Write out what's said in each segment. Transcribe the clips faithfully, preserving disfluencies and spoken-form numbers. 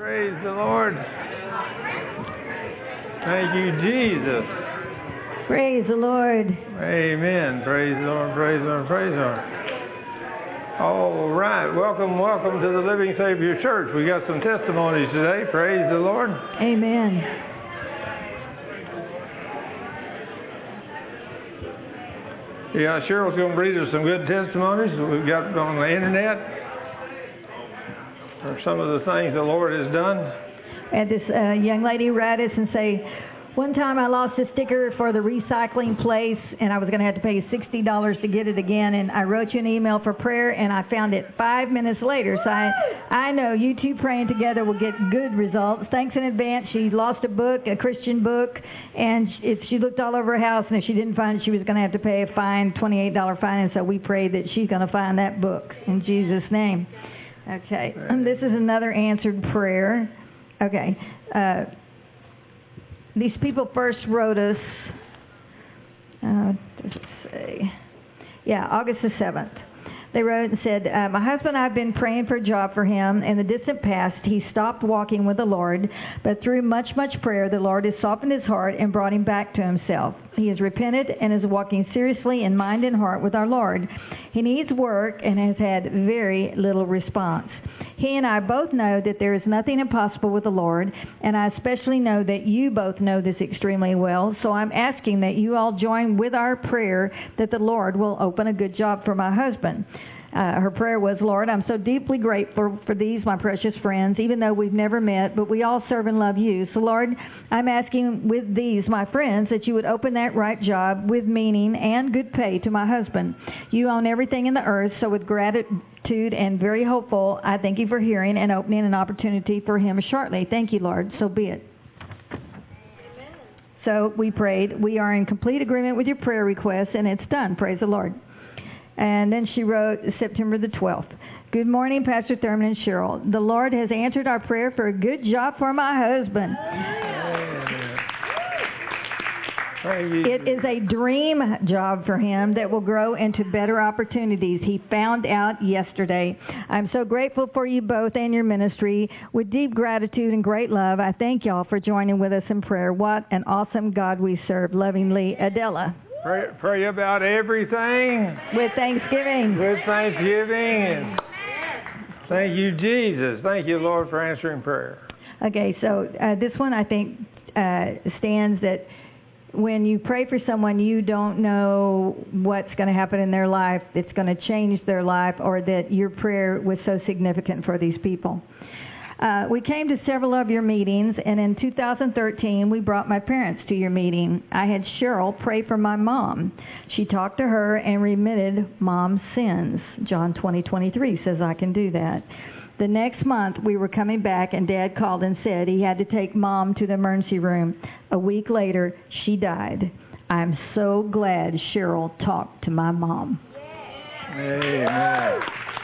Praise the Lord. Thank you, Jesus. Praise the Lord. Amen. Praise the Lord, praise the Lord, praise the Lord. All right. Welcome, welcome to the Living Savior Church. We got some testimonies today. Praise the Lord. Amen. Yeah, Cheryl's going to read us some good testimonies that we've got on the internet for some of the things the Lord has done. And this uh, young lady write us and say, one time I lost a sticker for the recycling place, and I was going to have to pay sixty dollars to get it again, and I wrote you an email for prayer, and I found it five minutes later. So I, I know you two praying together will get good results. Thanks in advance. She lost a book, a Christian book, and if she looked all over her house, and if she didn't find it, she was going to have to pay a fine, twenty-eight dollars fine, and so we prayed that she's going to find that book in Jesus' name. Okay, and this is another answered prayer. Okay, uh, these people first wrote us, uh, does it say? Yeah, August the seventh. They wrote and said, uh, my husband and I have been praying for a job for him. In the distant past, he stopped walking with the Lord, but through much, much prayer, the Lord has softened his heart and brought him back to himself. He has repented and is walking seriously in mind and heart with our Lord. He needs work and has had very little response. He and I both know that there is nothing impossible with the Lord, and I especially know that you both know this extremely well, so I'm asking that you all join with our prayer that the Lord will open a good job for my husband. Uh, her prayer was, Lord, I'm so deeply grateful for these, my precious friends, even though we've never met, but we all serve and love you. So, Lord, I'm asking with these, my friends, that you would open that right job with meaning and good pay to my husband. You own everything in the earth, so with gratitude and very hopeful, I thank you for hearing and opening an opportunity for him shortly. Thank you, Lord. So be it. Amen. So we prayed. We are in complete agreement with your prayer request, and it's done. Praise the Lord. And then she wrote September the twelfth. Good morning, Pastor Thurman and Cheryl. The Lord has answered our prayer for a good job for my husband. It is a dream job for him that will grow into better opportunities. He found out yesterday. I'm so grateful for you both and your ministry. With deep gratitude and great love, I thank y'all for joining with us in prayer. What an awesome God we serve. Lovingly, Adela. Pray, pray about everything. With thanksgiving. With thanksgiving. And thank you, Jesus. Thank you, Lord, for answering prayer. Okay, so uh, this one I think uh, stands that when you pray for someone, you don't know what's going to happen in their life, it's going to change their life, or that your prayer was so significant for these people. Uh, we came to several of your meetings, and in two thousand thirteen, we brought my parents to your meeting. I had Cheryl pray for my mom. She talked to her and remitted mom's sins. John twenty twenty-three says I can do that. The next month, we were coming back, and Dad called and said he had to take Mom to the emergency room. A week later, she died. I'm so glad Cheryl talked to my mom. Amen.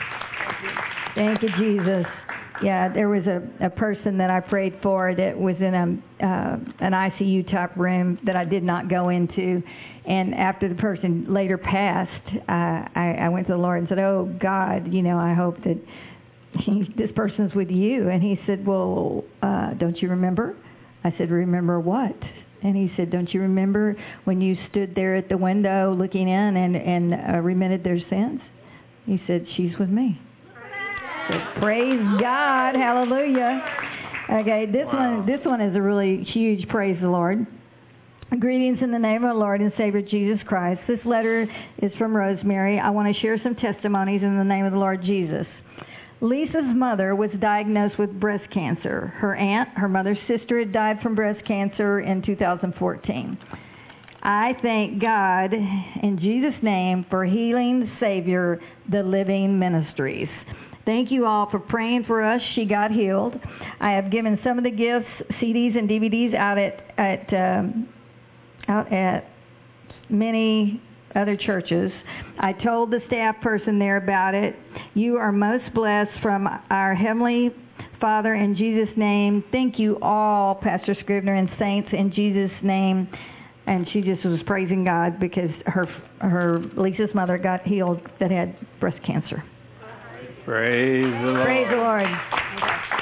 Thank you, Jesus. Yeah, there was a, a person that I prayed for that was in a uh, an I C U type room that I did not go into. And after the person later passed, uh, I, I went to the Lord and said, oh, God, you know, I hope that he, this person's with you. And he said, well, uh, don't you remember? I said, remember what? And he said, don't you remember when you stood there at the window looking in and, and uh, remitted their sins? He said, she's with me. So praise God. Hallelujah. Okay, this wow. one this one is a really huge praise the Lord. Greetings in the name of our Lord and Savior Jesus Christ. This letter is from Rosemary. I want to share some testimonies in the name of the Lord Jesus. Lisa's mother was diagnosed with breast cancer. Her aunt, her mother's sister, had died from breast cancer in two thousand fourteen. I thank God in Jesus' name for Healing Savior, the Living Ministries. Thank you all for praying for us. She got healed. I have given some of the gifts, C Ds and D V Ds out at at um, out at many other churches. I told the staff person there about it. You are most blessed from our Heavenly Father in Jesus' name. Thank you all, Pastor Scrivener and saints, in Jesus' name. And she just was praising God because her her Lisa's mother got healed that had breast cancer. Praise the Lord. Praise the Lord.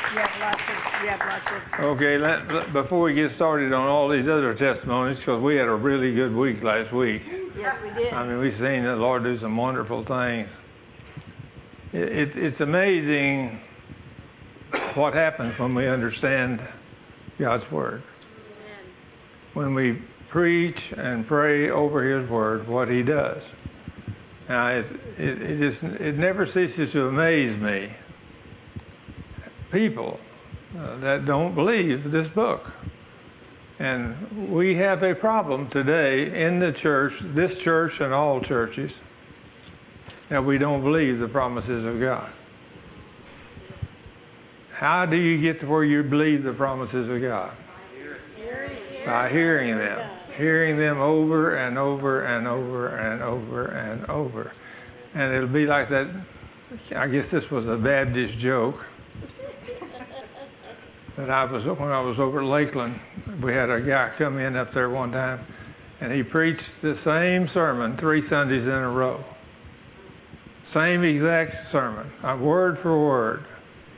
You have lots of, you have lots of. Okay, let, let- before we get started on all these other testimonies, because we had a really good week last week. Yes, we did. I mean, we've seen the Lord do some wonderful things. It, it, it's amazing what happens when we understand God's Word. When we preach and pray over His Word, what He does. Now, it, it, it, just, it never ceases to amaze me. People uh, that don't believe this book. And we have a problem today in the church, this church and all churches, that we don't believe the promises of God. How do you get to where you believe the promises of God? By hearing them. Hearing them over and over and over and over and over. And it'll be like that, I guess this was a Baptist joke. But I was, when I was over at Lakeland, we had a guy come in up there one time, and he preached the same sermon three Sundays in a row. Same exact sermon, uh, word for word.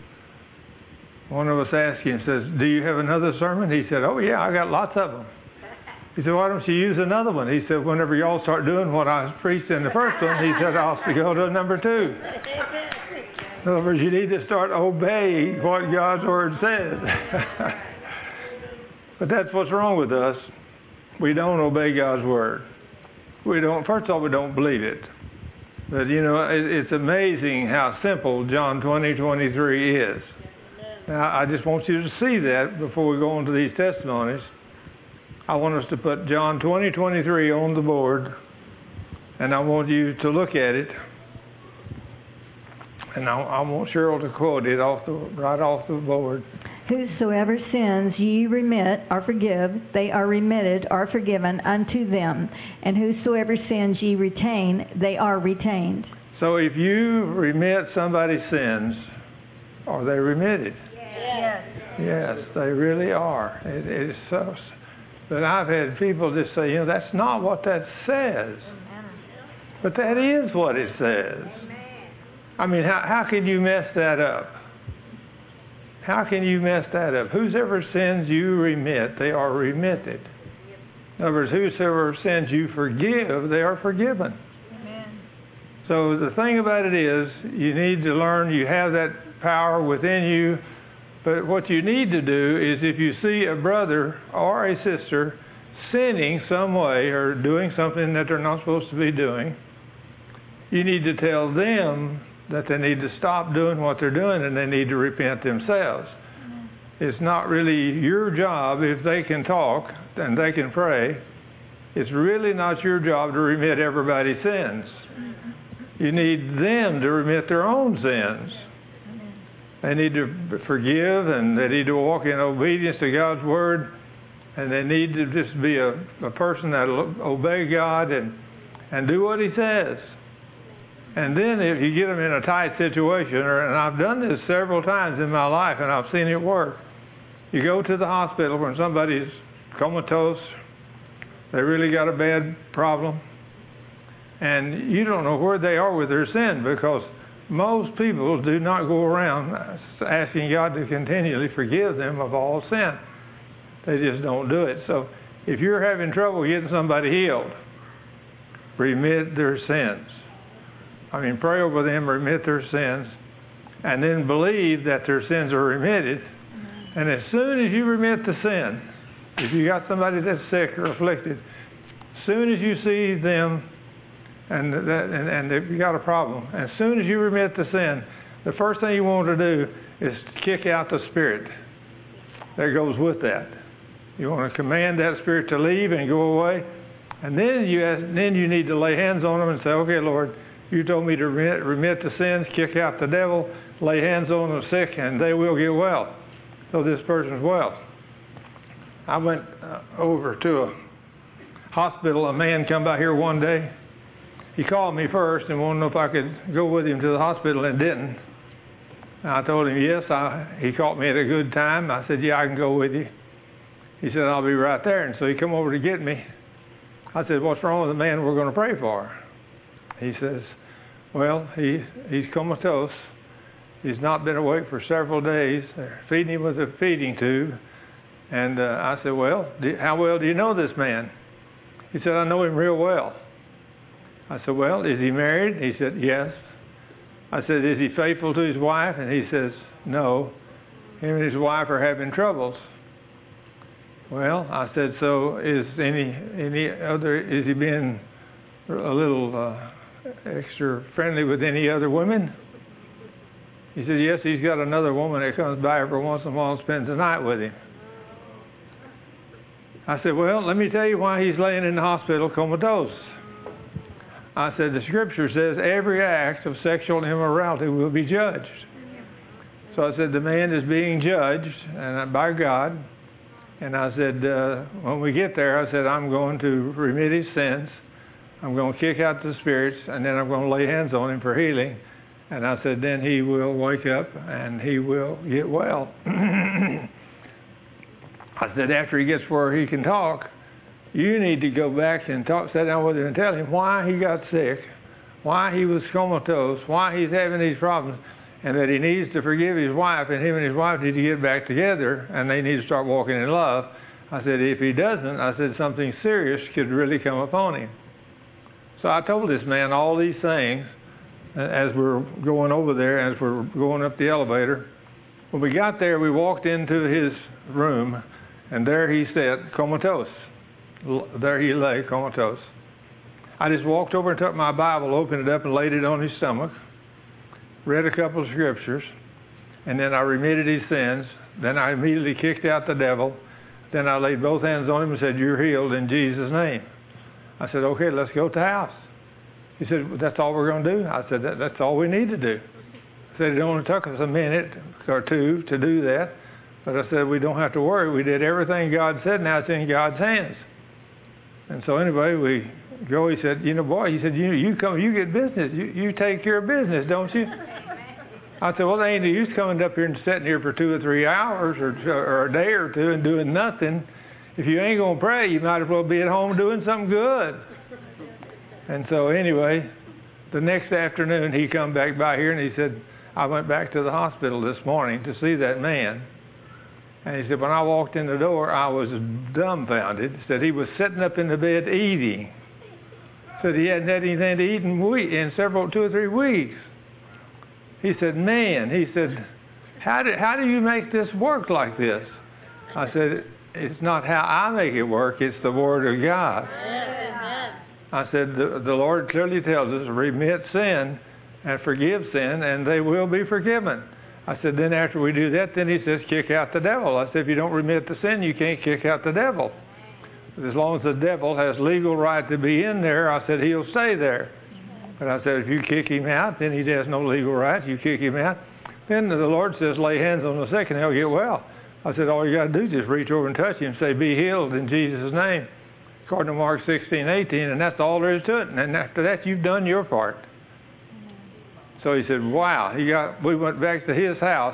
One of us asked him, says, "Do you have another sermon?" He said, "Oh yeah, I got lots of them." He said, "Why don't you use another one?" He said, "Whenever y'all start doing what I preached in the first one," he said, "I'll go to number two." In other words, you need to start obeying what God's Word says. But that's what's wrong with us. We don't obey God's Word. We don't. First of all, we don't believe it. But you know, it, it's amazing how simple John twenty twenty-three is. Now, I just want you to see that before we go into these testimonies. I want us to put John twenty twenty-three on the board, and I want you to look at it. And I, I want Cheryl to quote it off the, right off the board. Whosoever sins ye remit or forgive, they are remitted or forgiven unto them. And whosoever sins ye retain, they are retained. So if you remit somebody's sins, are they remitted? Yes. Yes, they really are. It, it is so. But I've had people just say, you know, that's not what that says. But that is what it says. I mean, how, how can you mess that up? How can you mess that up? Whosoever sins you remit, they are remitted. In other words, whosoever sins you forgive, they are forgiven. Amen. So the thing about it is, you need to learn you have that power within you. But what you need to do is if you see a brother or a sister sinning some way or doing something that they're not supposed to be doing, you need to tell them that they need to stop doing what they're doing and they need to repent themselves. Mm-hmm. It's not really your job if they can talk and they can pray. It's really not your job to remit everybody's sins. Mm-hmm. You need them to remit their own sins. They need to forgive, and they need to walk in obedience to God's Word, and they need to just be a, a person that will obey God and, and do what He says. And then if you get them in a tight situation, or, and I've done this several times in my life, and I've seen it work. You go to the hospital when somebody's comatose, they really got a bad problem, and you don't know where they are with their sin, because most people do not go around asking God to continually forgive them of all sin. They just don't do it. So if you're having trouble getting somebody healed, remit their sins. I mean, pray over them, remit their sins, and then believe that their sins are remitted. Mm-hmm. And as soon as you remit the sin, if you got somebody that's sick or afflicted, as soon as you see them and that, and, and they've got a problem, as soon as you remit the sin, the first thing you want to do is kick out the spirit that goes with that. You want to command that spirit to leave and go away, and then you ask, then you need to lay hands on them and say, "Okay, Lord, you told me to remit, remit the sins, kick out the devil, lay hands on the sick, and they will get well." So this person's well. I went uh, over to a hospital. A man come by here one day. He called me first and wanted to know if I could go with him to the hospital, and didn't. And I told him yes. I, he caught me at a good time. I said, "Yeah, I can go with you." He said, "I'll be right there." And so he come over to get me. I said, "What's wrong with the man we're going to pray for?" He says, "Well, he he's comatose, He's not been awake for several days. They're feeding him with a feeding tube. And uh, I said, well, do, how well do you know this man? He said, I know him real well. I said, well, is he married? He said, yes. I said, is he faithful to his wife? And he says, no. Him and his wife are having troubles. Well, I said, so is any any other, is he being a little uh, extra friendly with any other women? He said, yes, he's got another woman that comes by every once in a while and spends the night with him. I said, well, let me tell you why he's laying in the hospital comatose. I said, the scripture says every act of sexual immorality will be judged. So I said, the man is being judged and by God. And I said, uh, when we get there, I said, I'm going to remit his sins. I'm going to kick out the spirits, and then I'm going to lay hands on him for healing. And I said, then he will wake up and he will get well. I said, after he gets where he can talk, you need to go back and talk, sit down with him and tell him why he got sick, why he was comatose, why he's having these problems, and that he needs to forgive his wife, and him and his wife need to get back together, and they need to start walking in love. I said, if he doesn't, I said, something serious could really come upon him. So I told this man all these things as we're going over there, as we're going up the elevator. When we got there, we walked into his room, and there he sat, comatose. There he lay, comatose. I just walked over and took my Bible, opened it up, and laid it on his stomach, read a couple of scriptures, and then I remitted his sins. Then I immediately kicked out the devil. Then I laid both hands on him and said, you're healed in Jesus' name. I said, okay, let's go to the house. He said, well, that's all we're going to do? I said, that, that's all we need to do. I said, it only took us a minute or two to do that. But I said, we don't have to worry. We did everything God said. Now it's in God's hands. And so anyway, we go. He said, you know, boy, he said, you you come, you get business. You, you take care of business, don't you? I said, well, they ain't no use coming up here and sitting here for two or three hours or, or a day or two and doing nothing. If you ain't going to pray, you might as well be at home doing something good. And so anyway, the next afternoon he come back by here and he said, I went back to the hospital this morning to see that man. And he said, when I walked in the door, I was dumbfounded. He said he was sitting up in the bed eating. He said he hadn't had anything to eat in, week, in several, two or three weeks. He said, man, he said, how do, how do you make this work like this? I said, it's not how I make it work, it's the Word of God. Amen. I said, the, the Lord clearly tells us, remit sin and forgive sin, and they will be forgiven. I said, then after we do that, then he says, kick out the devil. I said, if you don't remit the sin, you can't kick out the devil. But as long as the devil has legal right to be in there, I said, he'll stay there. But I said, if you kick him out, then he has no legal right. You kick him out. Then the Lord says, lay hands on the sick and they'll get well. I said, all you got to do is just reach over and touch him and say, be healed in Jesus' name. According to Mark sixteen, eighteen, and that's all there is to it. And after that, you've done your part. So he said, wow. He got. We went back to his house.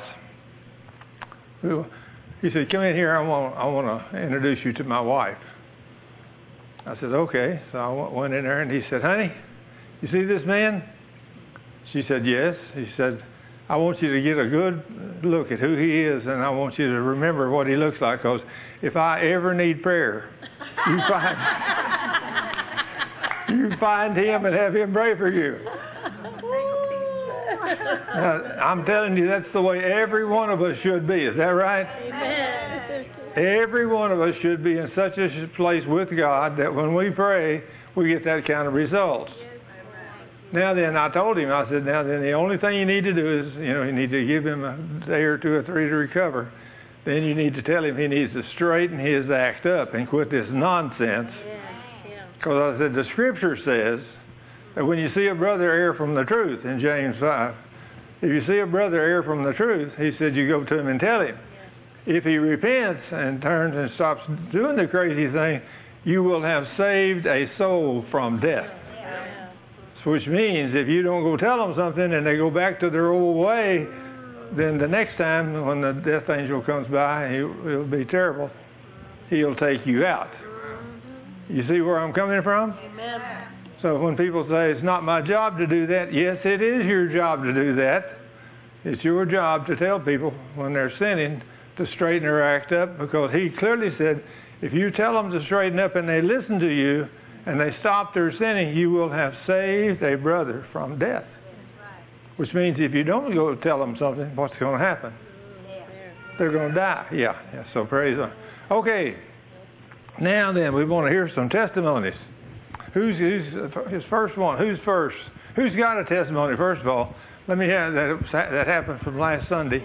He said, come in here. I want, I want to introduce you to my wife. I said, okay. So I went in there, and he said, honey, you see this man? She said, yes. He said, I want you to get a good look at who he is, and I want you to remember what he looks like, because if I ever need prayer, you find, you find him and have him pray for you. Now, I'm telling you, that's the way every one of us should be. Is that right? Amen. Every one of us should be in such a place with God that when we pray, we get that kind of results. Now then, I told him, I said, now then, the only thing you need to do is, you know, you need to give him a day or two or three to recover. Then you need to tell him he needs to straighten his act up and quit this nonsense. Because I said, the Scripture says that when you see a brother err from the truth, in James five, if you see a brother err from the truth, he said, you go to him and tell him. If he repents and turns and stops doing the crazy thing, you will have saved a soul from death. Which means if you don't go tell them something and they go back to their old way, then the next time when the death angel comes by, he'll, it'll be terrible. He'll take you out. You see where I'm coming from? Amen. So when people say it's not my job to do that, yes, it is your job to do that. it's your job to tell people when they're sinning to straighten their act up, because he clearly said, if you tell them to straighten up and they listen to you and they stop their sinning, you will have saved a brother from death. Which means if you don't go tell them something, what's going to happen? They're going to die. Yeah, yeah. So praise God. Okay. Now then, we want to hear some testimonies. Who's, who's his first one? Who's first? Who's got a testimony? First of all, let me have that. That happened from last Sunday.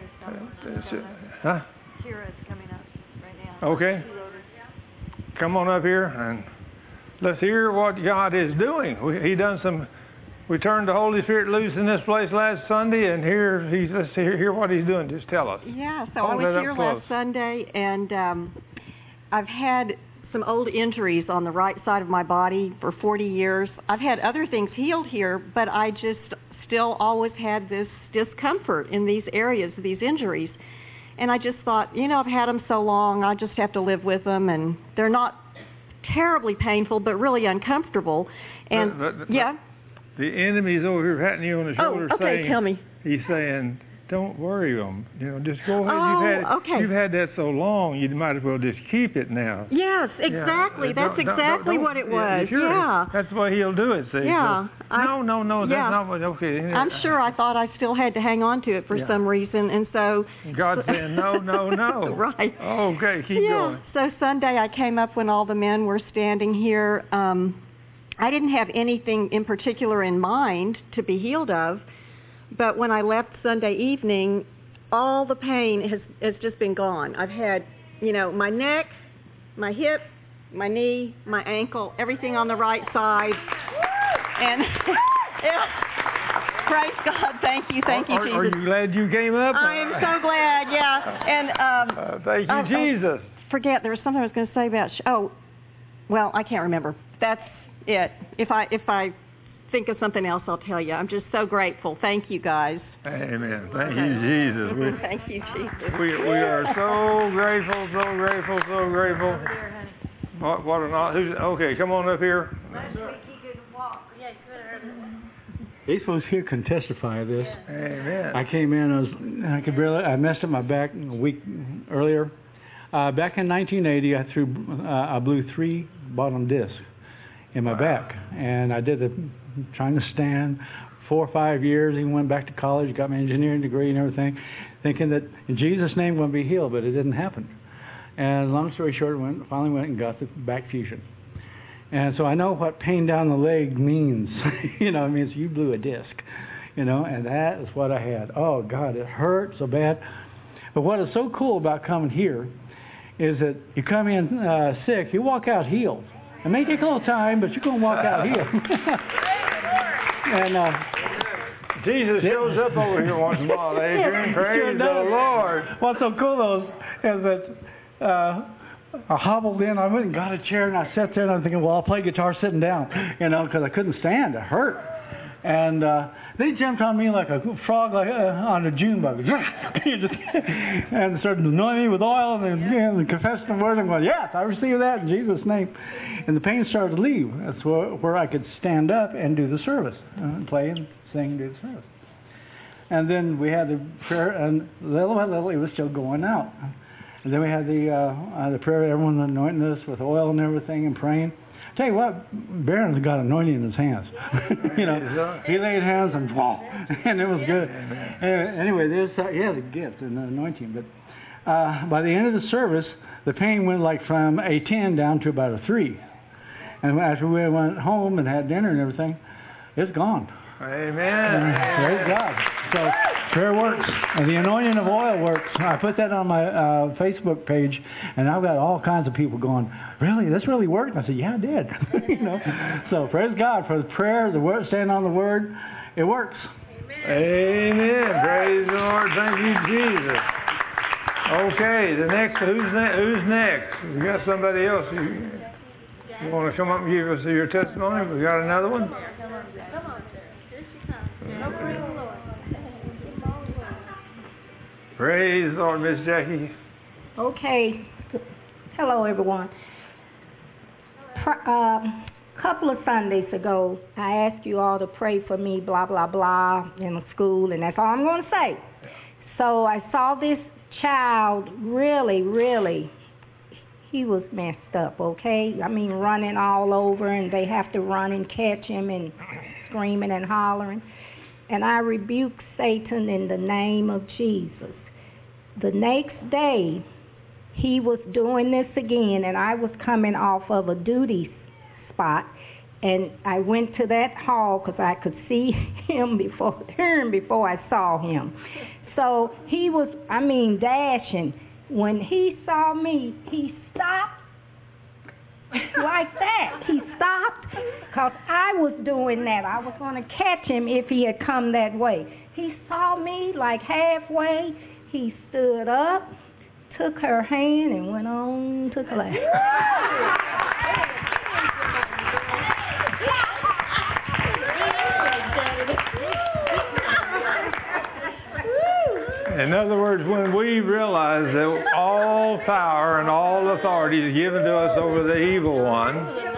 Huh? Kira's coming up right now. Okay. Come on up here and let's hear what God is doing. We, he done some. We turned the Holy Spirit loose in this place last Sunday, and here he's. Let's hear, hear what he's doing. Just tell us. Yeah. So Hold I was that here up close. last Sunday, and um, I've had some old injuries on the right side of my body for forty years. I've had other things healed here, but I just still always had this discomfort in these areas, these injuries. And I just thought, you know, I've had them so long, I just have to live with them, and they're not terribly painful, but really uncomfortable. And But- but- but yeah. The enemy's over here patting you on the Oh, shoulder, okay. saying, Tell me. he's saying, don't worry them. You know, just go ahead. Oh, you've, had, okay. you've had that so long, you might as well just keep it now. Yes, exactly. Yeah. That's Don't- don't- exactly don't- what it yeah, was. sure. Yeah. That's why he'll do it, see. Yeah, So, I- no, no, no, that's yeah. not what, okay. I'm sure I thought I still had to hang on to it for Yeah. some reason, and so God's saying, no, no, no. Right. Okay, keep yeah. going. So Sunday I came up when all the men were standing here. Um, I didn't have anything in particular in mind to be healed of, but when I left Sunday evening, all the pain has, has just been gone. I've had, you know, my neck, my hip, my knee, my ankle, everything on the right side. And yeah, praise God. Thank you. Thank you, are, Jesus. Are you glad you came up? I am so glad, yeah. And um, Uh, thank you, oh, Jesus. I forget, there was something I was going to say about, sh- oh, well, I can't remember. That's it. If I if I think of something else, I'll tell you. I'm just so grateful. Thank you, guys. Amen. Thank you, Jesus. We, Thank you, Jesus. we, we are so grateful, so grateful, so grateful. What, what an, aw- who's, okay, come on up here. These folks here can testify this. Amen. I came in, I was, I could barely, I messed up my back a week earlier. Uh, back in nineteen eighty, I threw, uh, I blew three bottom discs in my Wow. back, and I did the trying to stand four or five years. Even went back to college, got my engineering degree and everything, thinking that in Jesus' name I'm going to be healed, but it didn't happen. And long story short, went finally went and got the back fusion. And so I know what pain down the leg means. You know, it means you blew a disc, you know, and that is what I had. Oh, God, it hurt so bad. But what is so cool about coming here is that you come in uh, sick, you walk out healed. It may take a little time, but you're going to walk out healed. and uh, Jesus shows up over here once in a while, Adrian. Sure Praise the does. Lord. What's so cool, though, is that uh, I hobbled in, I went and got a chair, and I sat there, and I'm thinking, well, I'll play guitar sitting down, you know, because I couldn't stand. It hurt. And uh, they jumped on me like a frog like uh, on a June bug. And started anointing me with oil and, then, yeah, and confessed the word. And going, yes, I receive that in Jesus' name. And the pain started to leave. That's where, where I could stand up and do the service, uh, play and sing and do the service. And then we had the prayer, and little by little, it was still going out. And then we had the uh, uh, the prayer, everyone anointing us with oil and everything and praying. Tell you what, Barron's got anointing in his hands. You know, he laid hands and wow, and it was good. Uh, anyway, there's uh, he has a gift and an anointing. But uh, by the end of the service, the pain went like from a ten down to about a three. And after we went home and had dinner and everything, it's gone. Amen. And praise God. So prayer works, and the anointing of oil works. I put that on my uh, Facebook page, and I've got all kinds of people going, "Really, this really worked?" And I said, "Yeah, it did." You know. So praise God for the prayer, the word, stand on the word. It works. Amen. Praise the Lord. Thank you, Jesus. Okay, the next. Who's next? Who's next? We got somebody else. You, you want to come up and give us your testimony? We got another one. Praise the Lord, Miss Jackie. Okay. Hello, everyone. Pr- um, A couple of Sundays ago, I asked you all to pray for me, blah, blah, blah, in the school, and that's all I'm going to say. So I saw this child really, really, he was messed up, okay? I mean, running all over, and they have to run and catch him and screaming and hollering. And I rebuked Satan in the name of Jesus. The next day, he was doing this again, and I was coming off of a duty spot, and I went to that hall because I could see him before, hear him before I saw him. So he was, I mean, dashing. When he saw me, he stopped like that. He stopped because I was doing that. I was going to catch him if he had come that way. He saw me like halfway. He stood up, took her hand, and went on to class. In other words, when we realize that all power and all authority is given to us over the evil one,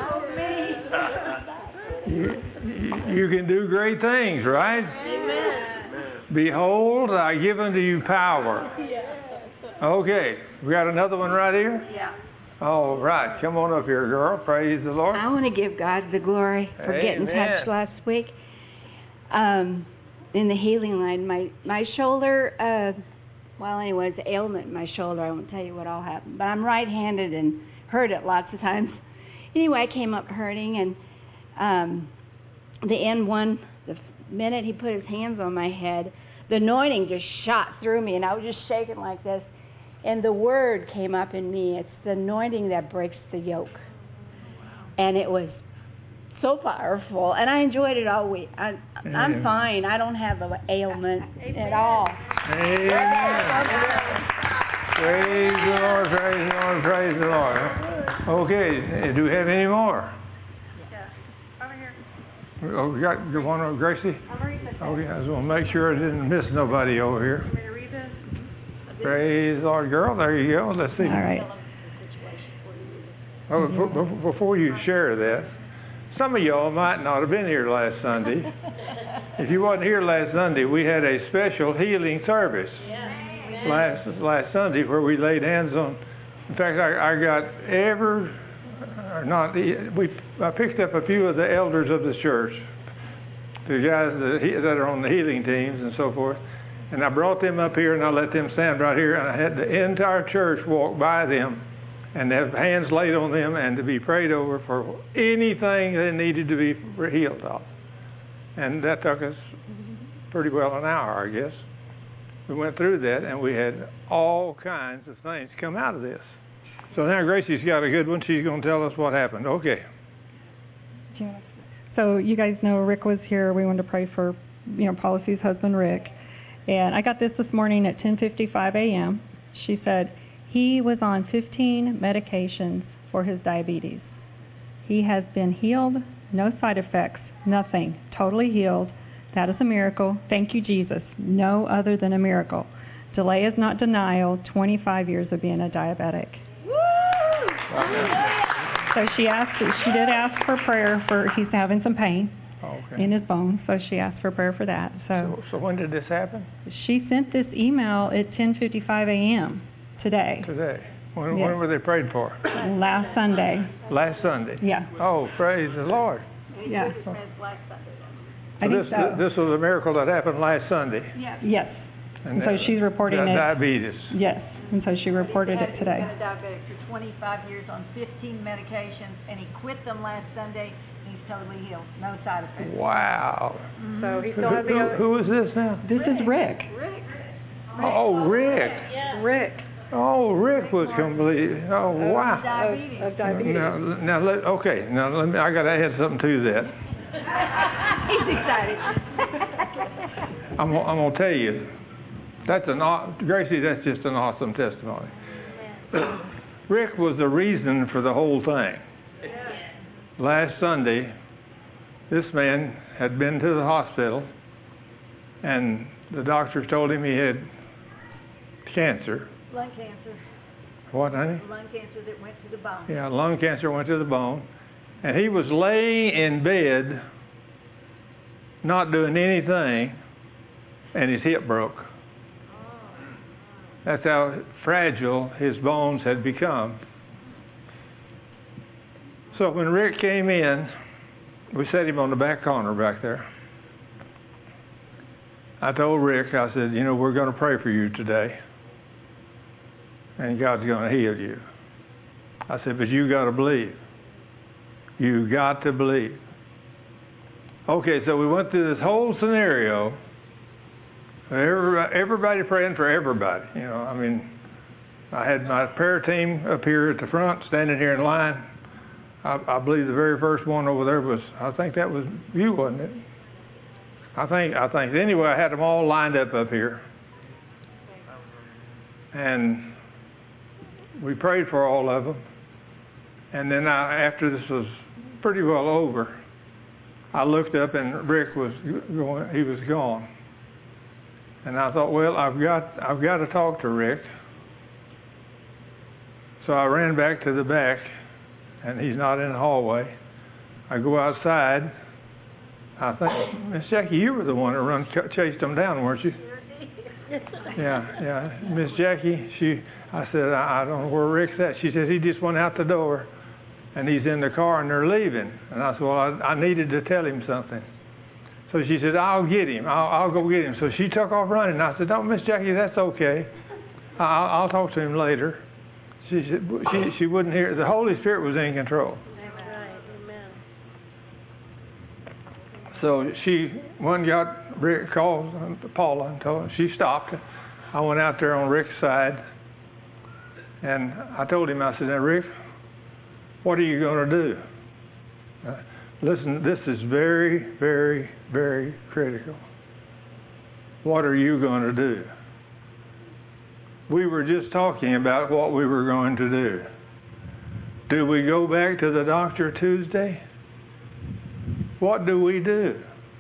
you, you can do great things, right? Amen. Behold, I give unto you power. Okay, we got another one right here? Yeah. All right, come on up here, girl. Praise the Lord. I want to give God the glory for getting touched last week. Um, in the healing line, my, my shoulder, uh, well, anyway, it's an ailment in my shoulder. I won't tell you what all happened. But I'm right-handed and heard it lots of times. Anyway, I came up hurting, and um, the end one, the minute he put his hands on my head, the anointing just shot through me, and I was just shaking like this. And the word came up in me. It's the anointing that breaks the yoke. And it was so powerful, and I enjoyed it all week. I, I'm fine. I don't have an ailment at all. Amen. Praise the Lord, praise the Lord, praise the Lord. Okay, do we have any more? Yeah. Over here. Oh, we got you one over Gracie? I'll read this. Okay, I just want to make sure I didn't miss nobody over here. Want me to read this? Praise the Lord, girl. There you go. Let's see. All right. Oh, b- before you share that, some of y'all might not have been here last Sunday. If you wasn't here last Sunday, we had a special healing service last last Sunday where we laid hands on. In fact, I, I got every, or not, we I picked up a few of the elders of the church, the guys that, that are on the healing teams and so forth, and I brought them up here and I let them stand right here, and I had the entire church walk by them and have hands laid on them and to be prayed over for anything they needed to be healed of. And that took us pretty well an hour, I guess. We went through that, and we had all kinds of things come out of this. So now Gracie's got a good one. She's going to tell us what happened. Okay. So you guys know Rick was here. We wanted to pray for, you know, Policy's husband, Rick. And I got this this morning at ten fifty-five a.m. She said, he was on fifteen medications for his diabetes. He has been healed, no side effects, nothing, totally healed. That is a miracle. Thank you, Jesus. No other than a miracle. Delay is not denial. twenty-five years of being a diabetic. Woo! So she asked, she did ask for prayer for, he's having some pain okay. in his bones, so she asked for prayer for that. So, so, so when did this happen? She sent this email at ten fifty-five a.m. today. Today. When, yes. when were they prayed for? Last Sunday. Last Sunday? Yeah. Oh, praise the Lord. Yeah. Oh. Last Sunday. I So think this, so. this was a miracle that happened last Sunday. Yes. Yes. And so she's reporting di- it. Diabetes. Yes. And so she reported He's it today. been a diabetic for twenty-five years on fifteen medications, and he quit them last Sunday, and he's totally healed. No side effects. Wow. Mm-hmm. So he Who, still has to who, go. who is this now? This is Rick. Rick. Oh, Rick. Yeah. Rick. Oh, Rick was completely. Oh, wow. Diabetes. Of, of diabetes. Now, now, let, okay. Now, let me, I got to add something to that. He's excited. I'm, gonna- I'm going to tell you. That's an aw- Gracie. That's just an awesome testimony. Rick was the reason for the whole thing. Last Sunday, this man had been to the hospital, and the doctors told him he had cancer. Lung cancer. What, honey? Lung cancer that went to the bone. Yeah, lung cancer went to the bone, And he was laying in bed, not doing anything, and his hip broke. That's how fragile his bones had become. So when Rick came in, we set him on the back corner back there. I told Rick, I said, you know, we're going to pray for you today. And God's going to heal you. I said, but you got to believe. You got to believe. Okay, so we went through this whole scenario. Everybody, everybody praying for everybody. You know, I mean, I had my prayer team up here at the front, standing here in line. I, I believe the very first one over there was, I think that was you, wasn't it? I think, I think. Anyway, I had them all lined up up here. And we prayed for all of them. And then I, after this was pretty well over, I looked up and Rick was going, he was gone. And I thought, well, I've got, I've got to talk to Rick. So I ran back to the back, and he's not in the hallway. I go outside. I think, Miss Jackie, you were the one that run chased them down, weren't you? Yeah, yeah. Miss Jackie, she, I said, I, I don't know where Rick's at. She said, he just went out the door, and he's in the car, and they're leaving. And I said, well, I, I needed to tell him something. So she said, I'll get him. I'll, I'll go get him. So she took off running. I said, no, Miss Jackie, that's okay. I'll, I'll talk to him later. She said, she, she wouldn't hear. The Holy Spirit was in control. Amen. So she, one got, Rick called Paula and told her, she stopped. I went out there on Rick's side, and I told him, I said, now, Rick, what are you going to do? Uh, listen, this is very, very, very critical. What are you going to do? We were just talking about what we were going to do. Do we go back to the doctor Tuesday? What do we do?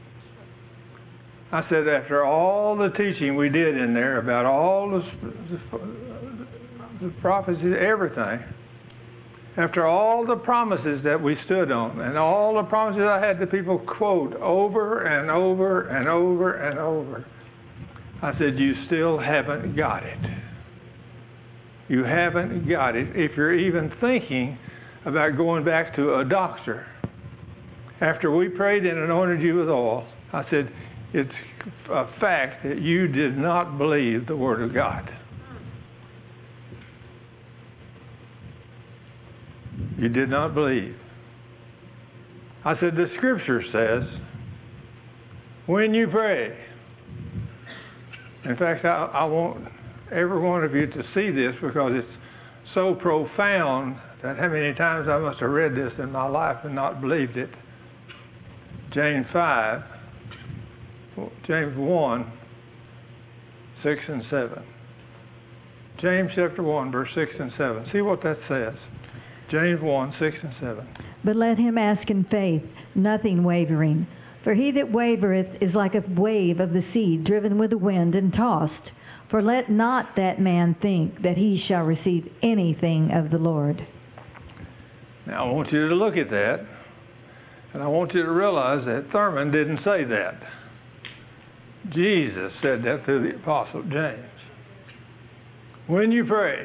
I said, after all the teaching we did in there about all the, the, the prophecies, everything, after all the promises that we stood on and all the promises I had the people quote over and over and over and over, I said, you still haven't got it. You haven't got it. If you're even thinking about going back to a doctor, after we prayed and anointed you with oil, I said, it's a fact that you did not believe the Word of God. You did not believe. I said, the Scripture says, when you pray, in fact, I, I want every one of you to see this because it's so profound that how many times I must have read this in my life and not believed it. James five, James one, six and seven. James chapter one, verse six and seven. See what that says. James one, six and seven. But let him ask in faith, nothing wavering. For he that wavereth is like a wave of the sea, driven with the wind and tossed. For let not that man think that he shall receive anything of the Lord. Now I want you to look at that, and I want you to realize that Thurman didn't say that. Jesus said that through the Apostle James. When you pray,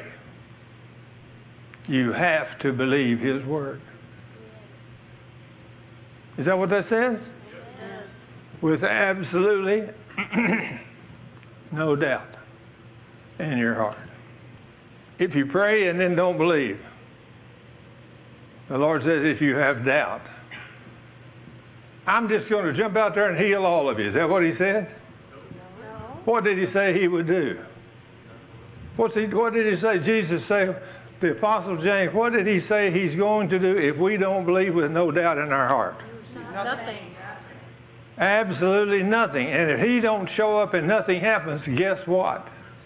you have to believe His Word. Is that what that says? Yes. With absolutely no doubt in your heart. If you pray and then don't believe, the Lord says if you have doubt, I'm just going to jump out there and heal all of you. Is that what He said? No. What did He say He would do? What's he, what did He say? Jesus say, the Apostle James, what did he say He's going to do if we don't believe with no doubt in our heart? Nothing. Absolutely nothing. And if He don't show up and nothing happens, guess what?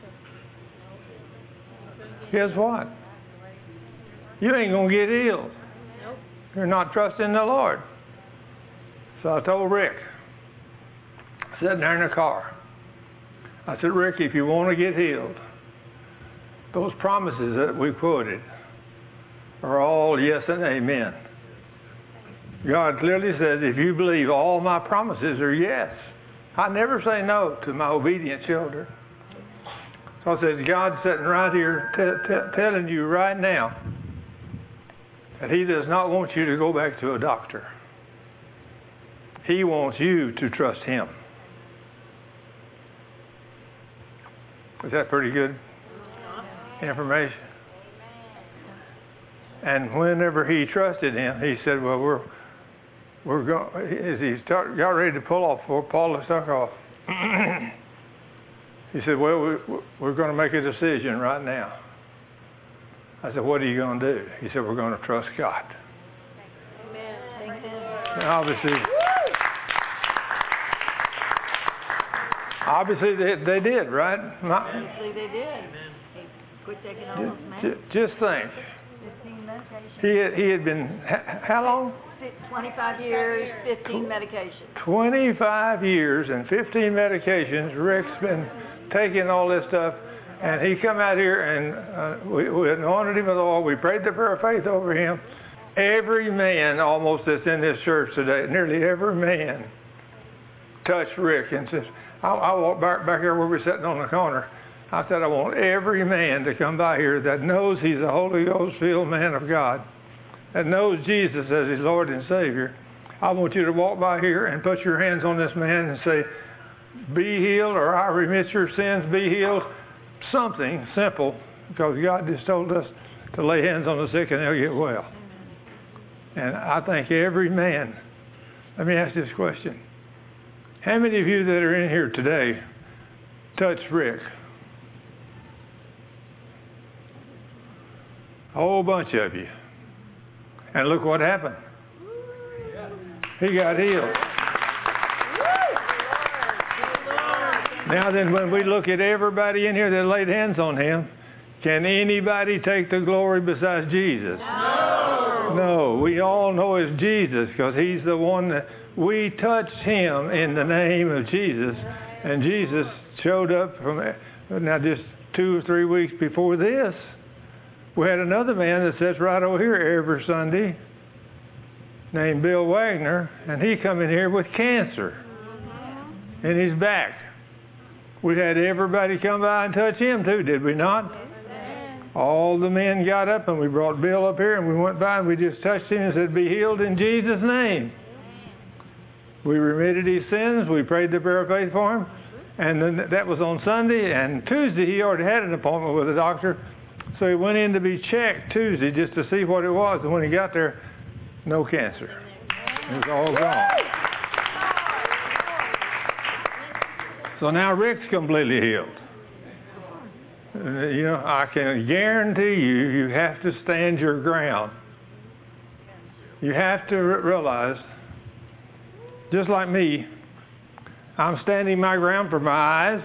Guess what? You ain't going to get healed. Nope. You're not trusting the Lord. So I told Rick, sitting there in the car, I said, Rick, if you want to get healed, those promises that we quoted are all yes and amen. God clearly says, if you believe, all my promises are yes. I never say no to my obedient children. So I said, God's sitting right here t- t- telling you right now that He does not want you to go back to a doctor. He wants you to trust Him. Is that pretty good information? And whenever he trusted Him, he said, well, we're we're going, as he start, got ready to pull off, before Paul stuck off, he said, well, we, we're going to make a decision right now. I said, what are you going to do? He said, we're going to trust God. Amen. And obviously, obviously they, they did, right? Obviously they did. He quit taking all those Just, just think. fifteen medications. He had, he had been, how long? twenty-five years, fifteen medications. twenty-five years and fifteen medications. Rick's been taking all this stuff, and he come out here and uh, we, we anointed him with oil. We prayed the prayer of faith over him. Every man almost that's in this church today, nearly every man, touched Rick and says, I, I walked back, back here where we're sitting on the corner. I said, I want every man to come by here that knows he's a Holy Ghost-filled man of God, that knows Jesus as his Lord and Savior. I want you to walk by here and put your hands on this man and say, be healed, or I remit your sins, be healed. Something simple, because God just told us to lay hands on the sick and they'll get well. And I think every man, let me ask this question. How many of you that are in here today touched Rick? A whole bunch of you. And look what happened. He got healed. Now then, when we look at everybody in here that laid hands on him, can anybody take the glory besides Jesus? No. No. We all know it's Jesus, because he's the one that we touched him in the name of Jesus. And Jesus showed up from, now just two or three weeks before this. We had another man that sits right over here every Sunday named Bill Wagner, and he come in here with cancer in his back. We had everybody come by and touch him too, did we not? All the men got up and we brought Bill up here and we went by and we just touched him and said, be healed in Jesus' name. We remitted his sins. We prayed the prayer of faith for him. And then that was on Sunday, and Tuesday he already had an appointment with a doctor. So he went in to be checked Tuesday just to see what it was. And when he got there, no cancer. It was all gone. So now Rick's completely healed. Uh, you know, I can guarantee you, you have to stand your ground. You have to re- realize, just like me, I'm standing my ground for my eyes.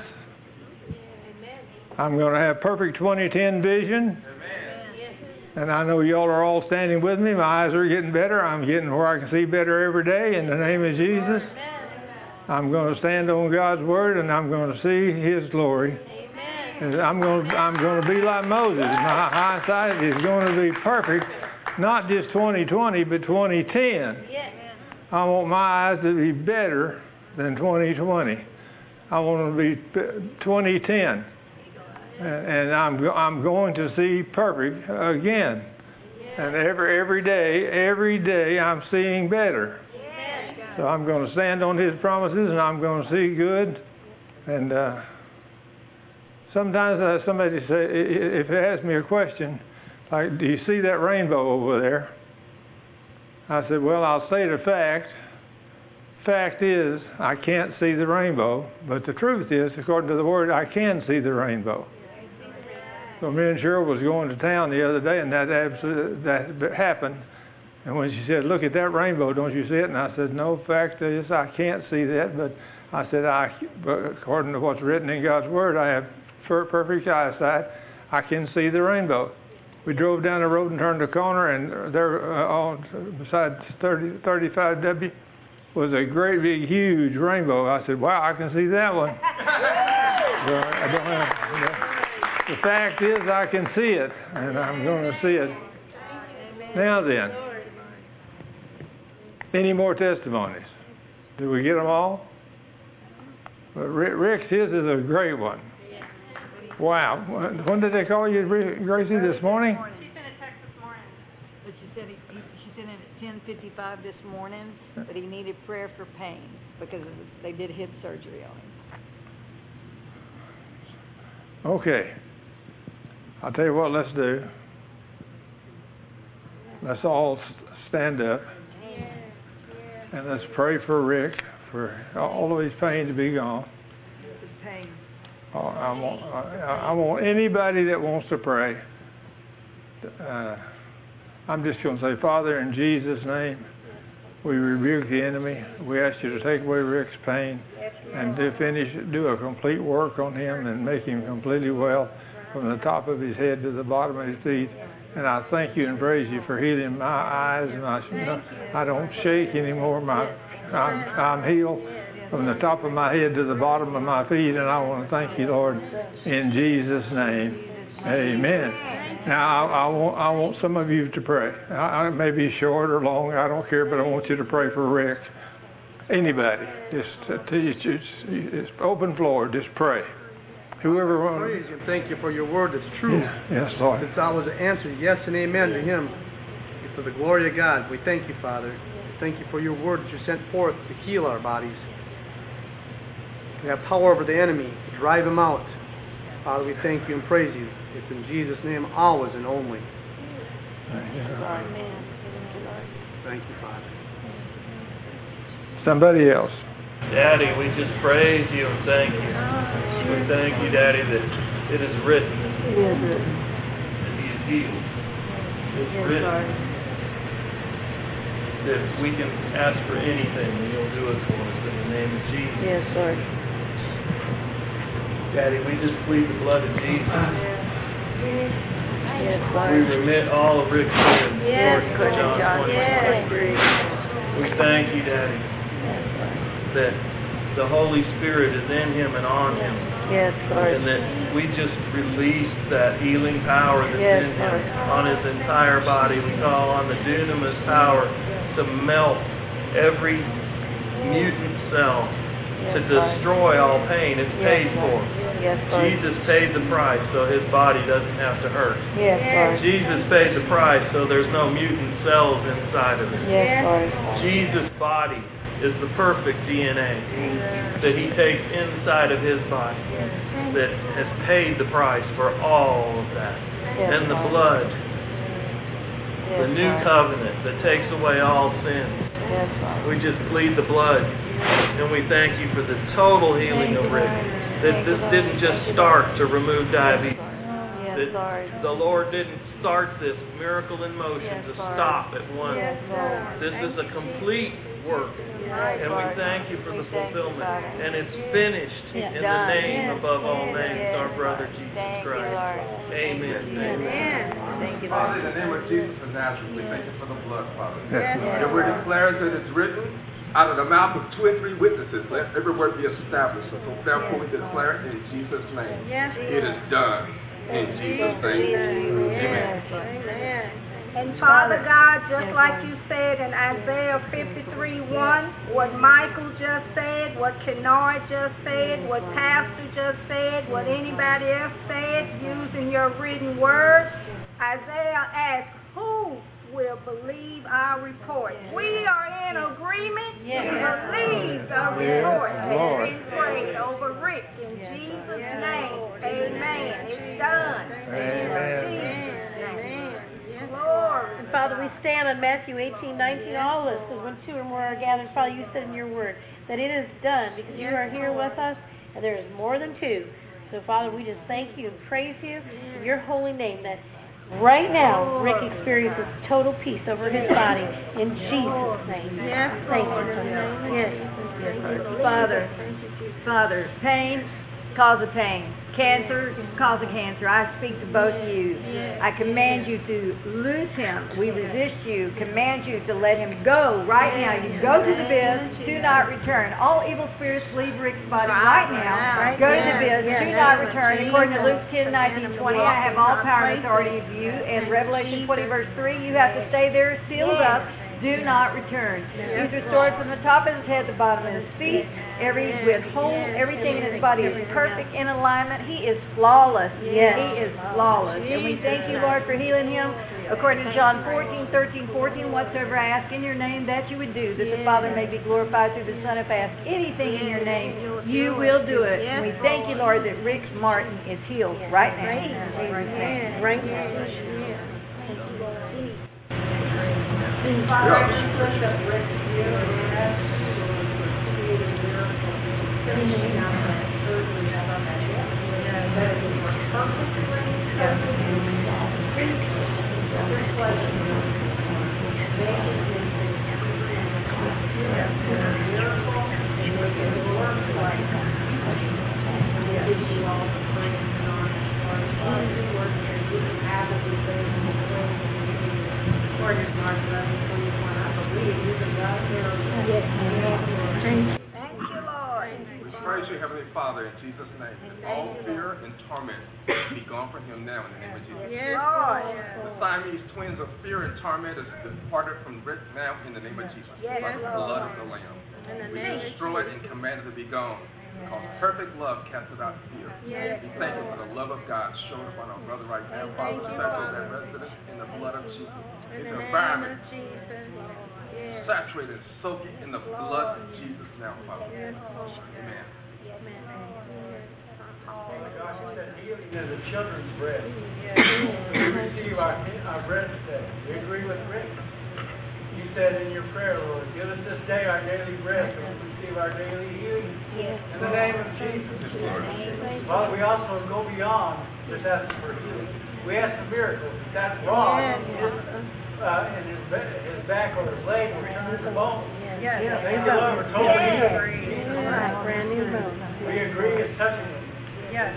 I'm going to have perfect twenty ten vision. And I know y'all are all standing with me. My eyes are getting better. I'm getting where I can see better every day in the name of Jesus. I'm going to stand on God's word, and I'm going to see His glory. And I'm going to, I'm going to be like Moses. My eyesight is going to be perfect, not just twenty twenty, but twenty ten. I want my eyes to be better than twenty twenty. I want them to be twenty ten. And I'm I'm going to see perfect again. And every every day, every day I'm seeing better. So I'm going to stand on His promises, and I'm going to see good. And uh, sometimes uh, somebody say, if they ask me a question, like, do you see that rainbow over there? I said, well, I'll say the fact. Fact is, I can't see the rainbow, but the truth is, according to the Word, I can see the rainbow. So me and Cheryl was going to town the other day, and that absolutely, that happened. And when she said, look at that rainbow, don't you see it? And I said, no, fact is, I can't see that. But I said, I, but according to what's written in God's Word, I have perfect eyesight. I can see the rainbow. We drove down the road and turned the corner, and there, uh, on beside thirty, thirty-five W, was a great big, huge rainbow. I said, wow, I can see that one. But I don't have, you know. The fact is, I can see it, and I'm going to see it. Now then, Any more testimonies? Did we get them all? But Rick's, his is a great one. Wow. When did they call you, Gracie, this morning? She sent a text this morning. But she said he, he, she sent it at ten fifty-five this morning, but he needed prayer for pain because they did hip surgery on him. Okay. I'll tell you what, let's do. Let's all stand up. And let's pray for Rick, for all of his pain to be gone. Pain. Oh, I want, I, I want anybody that wants to pray. Uh, I'm just going to say, Father, in Jesus' name, we rebuke the enemy. We ask you to take away Rick's pain and to finish, do a complete work on him and make him completely well from the top of his head to the bottom of his feet. And I thank you and praise you for healing my eyes. My, I don't shake anymore. My, I'm, I'm healed from the top of my head to the bottom of my feet. And I want to thank you, Lord, in Jesus' name. Amen. Now, I, I, want, I want some of you to pray. I, I may be short or long. I don't care, but I want you to pray for Rick. Anybody. Just, just, just, just open floor. Just pray. Whoever wants. Praise you and thank you for your word that's true. Yes, Lord. It's always an answer, yes and amen to him. For the glory of God, we thank you, Father. We thank you for your word that you sent forth to heal our bodies. We have power over the enemy to drive him out. Father, we thank you and praise you. It's in Jesus' name, always and only. Amen. Thank you, Father. Somebody else. Daddy, we just praise you and thank you. We thank you, Daddy, that it is written that he is healed. It's written that we can ask for anything and you'll do it for us in the name of Jesus. Yes, Lord. Daddy, we just plead the blood of Jesus. Yes, Lord. We remit all of Rick's sins. Yes, according to John twenty twenty-three. We thank you, Daddy, that the Holy Spirit is in him and on him. Yes, Lord. And that we just release that healing power that's yes, in him Lord. on his entire body. We call on the dunamis power to melt every mutant cell, yes, to destroy Lord. all pain. It's yes, paid Lord. for. Yes, Lord. Jesus paid the price so his body doesn't have to hurt. Yes, Lord. Jesus paid the price so there's no mutant cells inside of it. Yes, Lord. Jesus' body is the perfect D N A that he takes inside of his body that has paid the price for all of that. Yes, and the Lord. blood, yes, the new Lord. covenant that takes away all sins. Yes, Lord. We just plead the blood and we thank you for the total healing Thank of you, Rick. Lord. That Thank this you, didn't Lord. just Thank you, start Lord. to remove diabetes. Yes, That Lord. the Lord didn't start this miracle in motion Yes, to Lord. stop at once. Yes, Lord. This is a complete work. Yes, And we Lord. thank you for We the thank you, fulfillment. Father. And it's finished It's in done. the name Yes. above all names, Yes, our brother Lord. Jesus Thank you, Christ. Lord. Amen. Amen. Thank you, Father, Lord. in the name of Jesus of Nazareth, we thank you for the blood, Father. Yes, Lord. Your word declares that it's written, out of the mouth of two or three witnesses, let every word be established. So therefore we declare it in Jesus' name. Yes. It is done. In Jesus' name. Amen. Amen. And Father God, just like you said in Isaiah fifty-three one, what Michael just said, what Kennard just said, what Pastor just said, what anybody else said, using your written word, Isaiah asked, who will believe our report? We are in agreement Yes. to believe the Yes, report Lord. has been prayed over Rick in Jesus' name. Amen. It's done. Amen. Glory. And Father, we stand on Matthew eighteen nineteen. All of us, because when two or more are gathered, Father, you said in your word that it is done because you are here with us and there is more than two. So, Father, we just thank you and praise you in your holy name that right now Rick experiences total peace over his body in Jesus' name. Yes, Thank you. Lord. Father. Yes. Yes, Lord. Father, Father, pain, cause of pain. Cancer, cause of cancer. I speak to both of you. I command you to loose him. We resist you. Command you to let him go right now. You go to the abyss. Do not return. All evil spirits leave Rick's body right now. Go to the abyss. Do not return. According to Luke ten nineteen twenty, I have all power and authority of you. And Revelation twenty verse three, you have to stay there sealed up do not return. He's restored from the top of his head to the bottom of his feet. Every with whole, everything in his body is perfect in alignment. He is flawless. Yes. He is flawless. And we thank you, Lord, for healing him. According to John fourteen, thirteen, fourteen, whatsoever I ask in your name, that you would do, that the Father may be glorified through the Son. If I ask anything in your name, you will do it. And we thank you, Lord, that Rick Martin is healed right now. Amen. Right now. Father, I just lift up Rick to you and ask finishing out that surgery up on that hip. That it will work perfectly. Your pleasure. Make it a miracle. Make it work like that. We give you all the praise and honor. Lord, Lord, you can have everything in the world. Lord, it's Mark eleven twenty-one. I believe you can right there. Yes, Lord. Thank you, Lord. We praise you, Heavenly Father, in Jesus' name. All fear and torment be gone from him now in the name of Jesus. Yes, Lord. The Siamese twins of fear and torment is departed from Rick now in the name of Jesus. Yes, by the blood of the Lamb. We destroy it and command it to be gone. Because perfect love casteth out fear. Yes. We thank you for the love of God shown upon our brother right now. Father, saturate that residence in the blood of Jesus. In His the name environment, of Jesus. Yes. saturate and soak it in the blood of Jesus now, Father. Yes, Lord. Amen. Father God, you said healing is the children's bread. We receive our, our bread today. We agree with Rick. You said in your prayer, Lord, give us this day our daily bread so we receive our daily healing. Yes. In the name of Jesus. Father, we also go beyond just asking for healing. We ask for miracles. If that rod Yes. is, uh, in his, his back or his leg will turn to bone. Yes. Yes. Thank you, Lord, for total healing. Yes. Brand new bone. We agree it's touching him. Yes.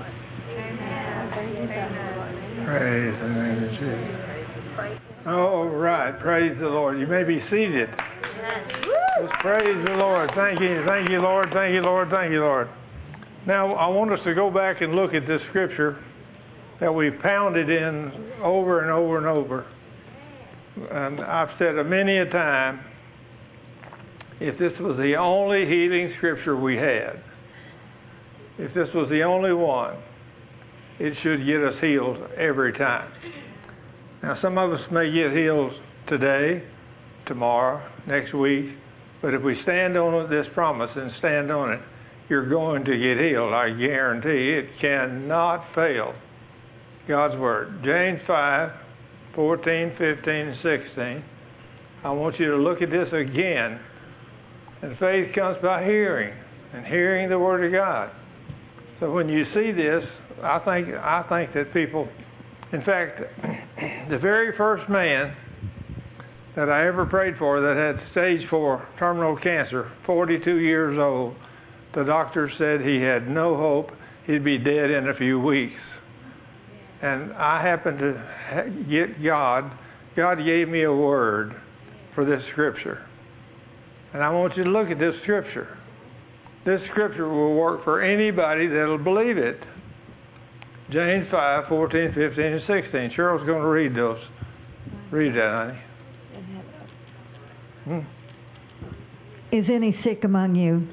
Amen. Praise the name of Jesus. All right, praise the Lord. You may be seated. Just praise the Lord. Thank you, thank you, Lord. Thank you, Lord. Thank you, Lord. Now, I want us to go back and look at this scripture that we've pounded in over and over and over. And I've said it many a time, if this was the only healing scripture we had, if this was the only one, it should get us healed every time. Now, some of us may get healed today, tomorrow, next week, but if we stand on this promise and stand on it, you're going to get healed. I guarantee it cannot fail. God's Word. James five, fourteen, fifteen, and sixteen. I want you to look at this again. And faith comes by hearing, and hearing the Word of God. So when you see this, I think I think that people, in fact, the very first man that I ever prayed for that had stage four terminal cancer, forty-two years old, the doctor said he had no hope. He'd be dead in a few weeks. And I happened to get God. God gave me a word for this scripture. And I want you to look at this scripture. This scripture will work for anybody that'll believe it. James five, fourteen, fifteen, and sixteen. Cheryl's going to read those. Read that, honey. Hmm. Is any sick among you?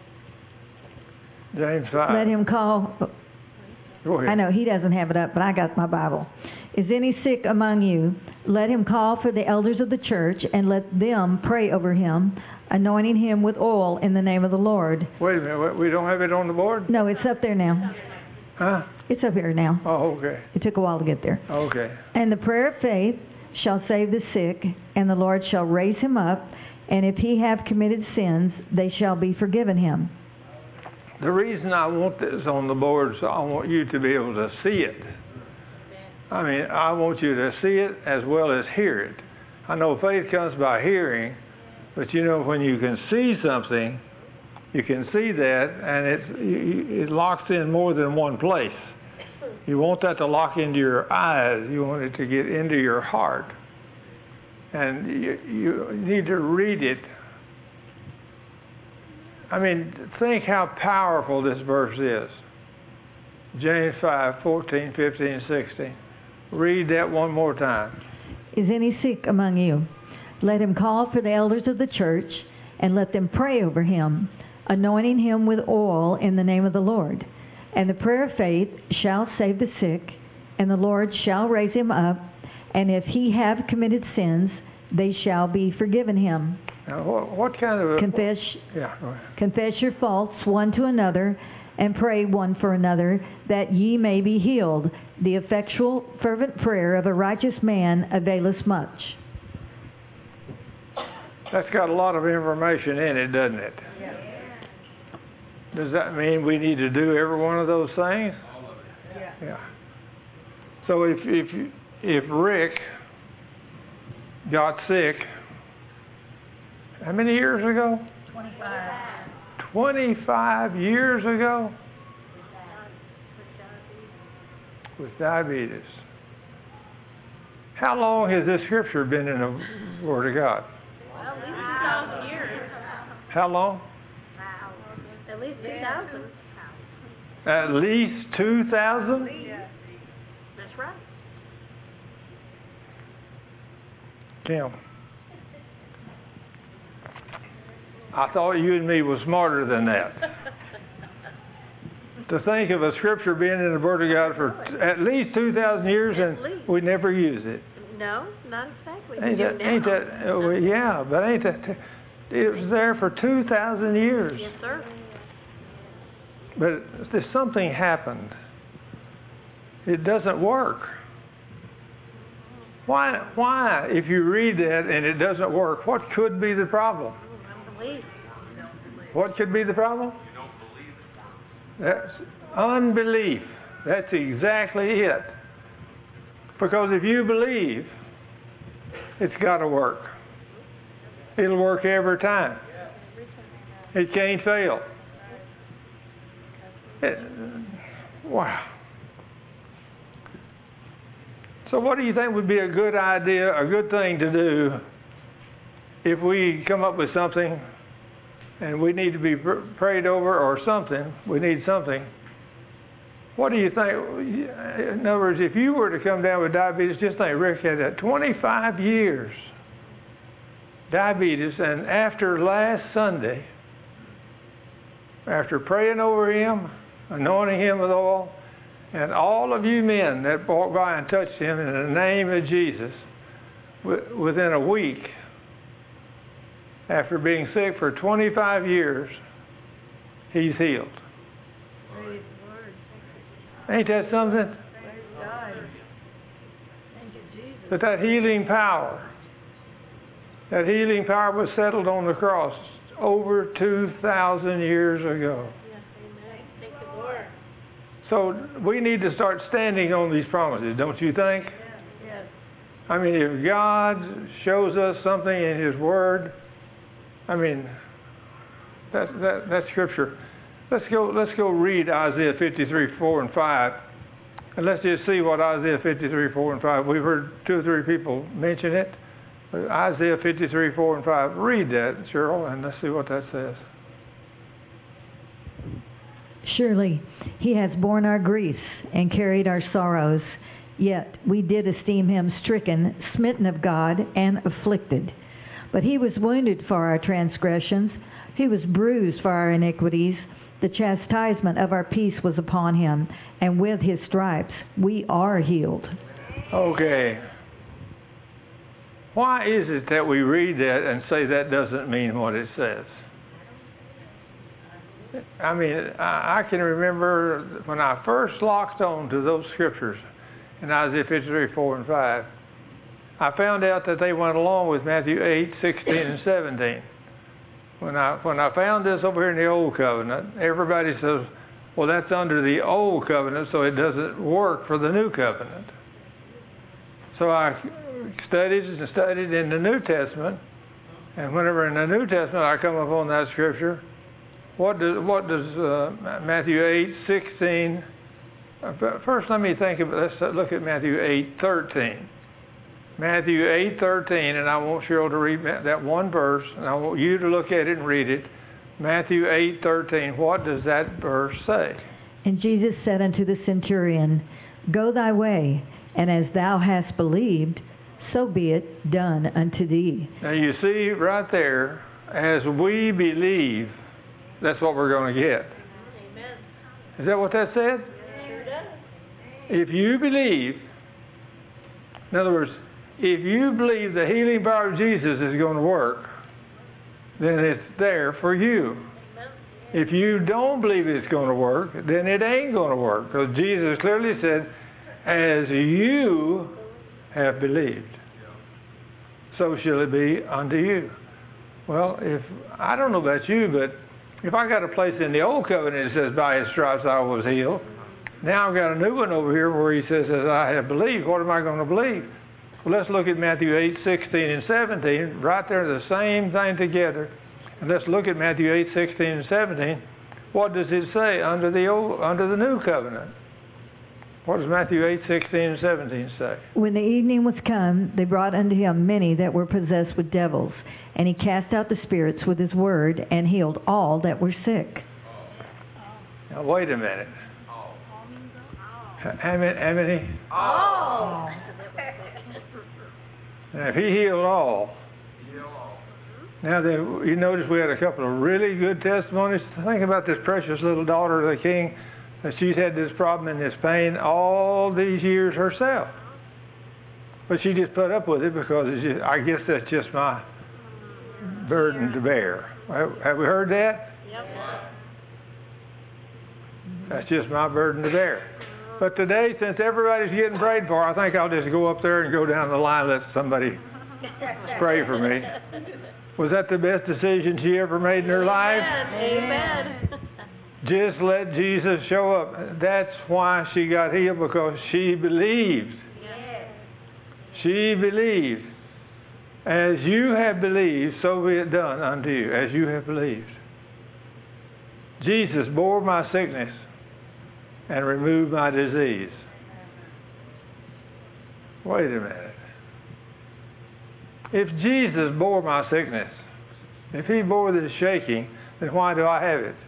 James five. Let him call. Go ahead. I know he doesn't have it up, but I got my Bible. Is any sick among you? Let him call for the elders of the church and let them pray over him, anointing him with oil in the name of the Lord. Wait a minute. We don't have it on the board? No, it's up there now. Huh? It's up here now. Oh, okay. It took a while to get there. Okay. And the prayer of faith shall save the sick, and the Lord shall raise him up, and if he have committed sins, they shall be forgiven him. The reason I want this on the board is I want you to be able to see it. I mean, I want you to see it as well as hear it. I know faith comes by hearing, but you know, when you can see something, you can see that, and it's, it locks in more than one place. You want that to lock into your eyes. You want it to get into your heart. And you, you need to read it. I mean, think how powerful this verse is. James five, fourteen, fifteen, and sixteen. Read that one more time. Is any sick among you? Let him call for the elders of the church, and let them pray over him, anointing him with oil in the name of the Lord. And the prayer of faith shall save the sick, and the Lord shall raise him up, and if he have committed sins, they shall be forgiven him. Now, what, what kind of a... Confess, yeah, go ahead. Confess your faults one to another, and pray one for another, that ye may be healed. The effectual, fervent prayer of a righteous man availeth much. That's got a lot of information in it, doesn't it? Yeah. Does that mean we need to do every one of those things? Yeah. Yeah. So if if if Rick got sick, how many years ago? Twenty-five. Twenty-five years ago? With diabetes. How long has this scripture been in the Word of God? Well, at least two thousand years. How long? At least two thousand. At least two thousand? Yeah. That's right. Tim. I thought you and me was smarter than that. To think of a scripture being in the Word of God for at least two thousand years At and least. we never use it. No, not exactly. Ain't You that, do ain't now. that, uh, well, yeah, but ain't that, it was there for two thousand years. Yes, sir. But there's something happened. It doesn't work. Why, why, if you read that and it doesn't work, what could be the problem? Unbelief. What could be the problem? That's unbelief. That's exactly it. Because if you believe, it's got to work. It'll work every time. It can't fail. It, wow. So what do you think would be a good idea, a good thing to do if we come up with something and we need to be pr- prayed over or something, we need something. What do you think? In other words, if you were to come down with diabetes, just think Rick had that twenty-five years diabetes, and after last Sunday, after praying over him, anointing him with oil, and all of you men that walked by and touched him in the name of Jesus, w- within a week, after being sick for twenty-five years, he's healed. Praise the Lord. Ain't that something? Praise God. Thank you, Jesus. But that healing power, that healing power was settled on the cross over two thousand years ago. Yes, amen. Thank you, Lord. So we need to start standing on these promises, don't you think? Yes, yes. I mean, if God shows us something in His Word, I mean, that that that scripture. Let's go. Let's go read Isaiah fifty-three, four and five, and let's just see what Isaiah fifty-three, four and five. We've heard two or three people mention it. But Isaiah fifty-three, four and five. Read that, Cheryl, and let's see what that says. Surely he has borne our griefs and carried our sorrows, yet we did esteem him stricken, smitten of God, and afflicted. But he was wounded for our transgressions, he was bruised for our iniquities. The chastisement of our peace was upon him, and with his stripes we are healed. Okay. Why is it that we read that and say that doesn't mean what it says? I mean, I, I can remember when I first locked on to those scriptures in Isaiah fifty-three, four and five, I found out that they went along with Matthew eight, sixteen and seventeen. When I when I found this over here in the Old Covenant, everybody says, well, that's under the Old Covenant, so it doesn't work for the New Covenant. So I studied and studied in the New Testament, and whenever in the New Testament I come upon that scripture, what does what does uh, Matthew eight, sixteen? Uh, first, let me think of let's look at Matthew eight, thirteen. Matthew eight, thirteen, and I want Cheryl to read that one verse, and I want you to look at it and read it. Matthew eight, thirteen. What does that verse say? And Jesus said unto the centurion, Go thy way, and as thou hast believed, so be it done unto thee. Now you see right there, as we believe, that's what we're going to get. Amen. Is that what that said? Sure does. If you believe, in other words, if you believe the healing power of Jesus is going to work, then it's there for you. If you don't believe it's going to work, then it ain't going to work. Because Jesus clearly said, as you have believed, so shall it be unto you. Well, if I don't know about you, but if I got a place in the old covenant that says, by his stripes I was healed, now I've got a new one over here where he says, as I have believed, what am I going to believe? Well, let's look at Matthew eight, sixteen and seventeen. Right there, the same thing together. And let's look at Matthew eight, sixteen and seventeen. What does it say under the old, under the new covenant? What does Matthew eight, sixteen and seventeen say? When the evening was come, they brought unto him many that were possessed with devils. And he cast out the spirits with his word, and healed all that were sick. Now, wait a minute. How many? How many? All. Now, if he healed all, now then, you notice we had a couple of really good testimonies. Think about this precious little daughter of the king, that she's had this problem and this pain all these years herself. But she just put up with it because it's just, I guess that's just my burden to bear. Have, have we heard that? Yep. That's just my burden to bear. But today, since everybody's getting prayed for, I think I'll just go up there and go down the line and let somebody pray for me. Was that the best decision she ever made in her life? Amen. Just let Jesus show up. That's why she got healed, because she believed. Yes. She believed. As you have believed, so be it done unto you, as you have believed. Jesus bore my sickness and removed my disease. Wait a minute. If Jesus bore my sickness, if he bore this shaking, then why do I have it?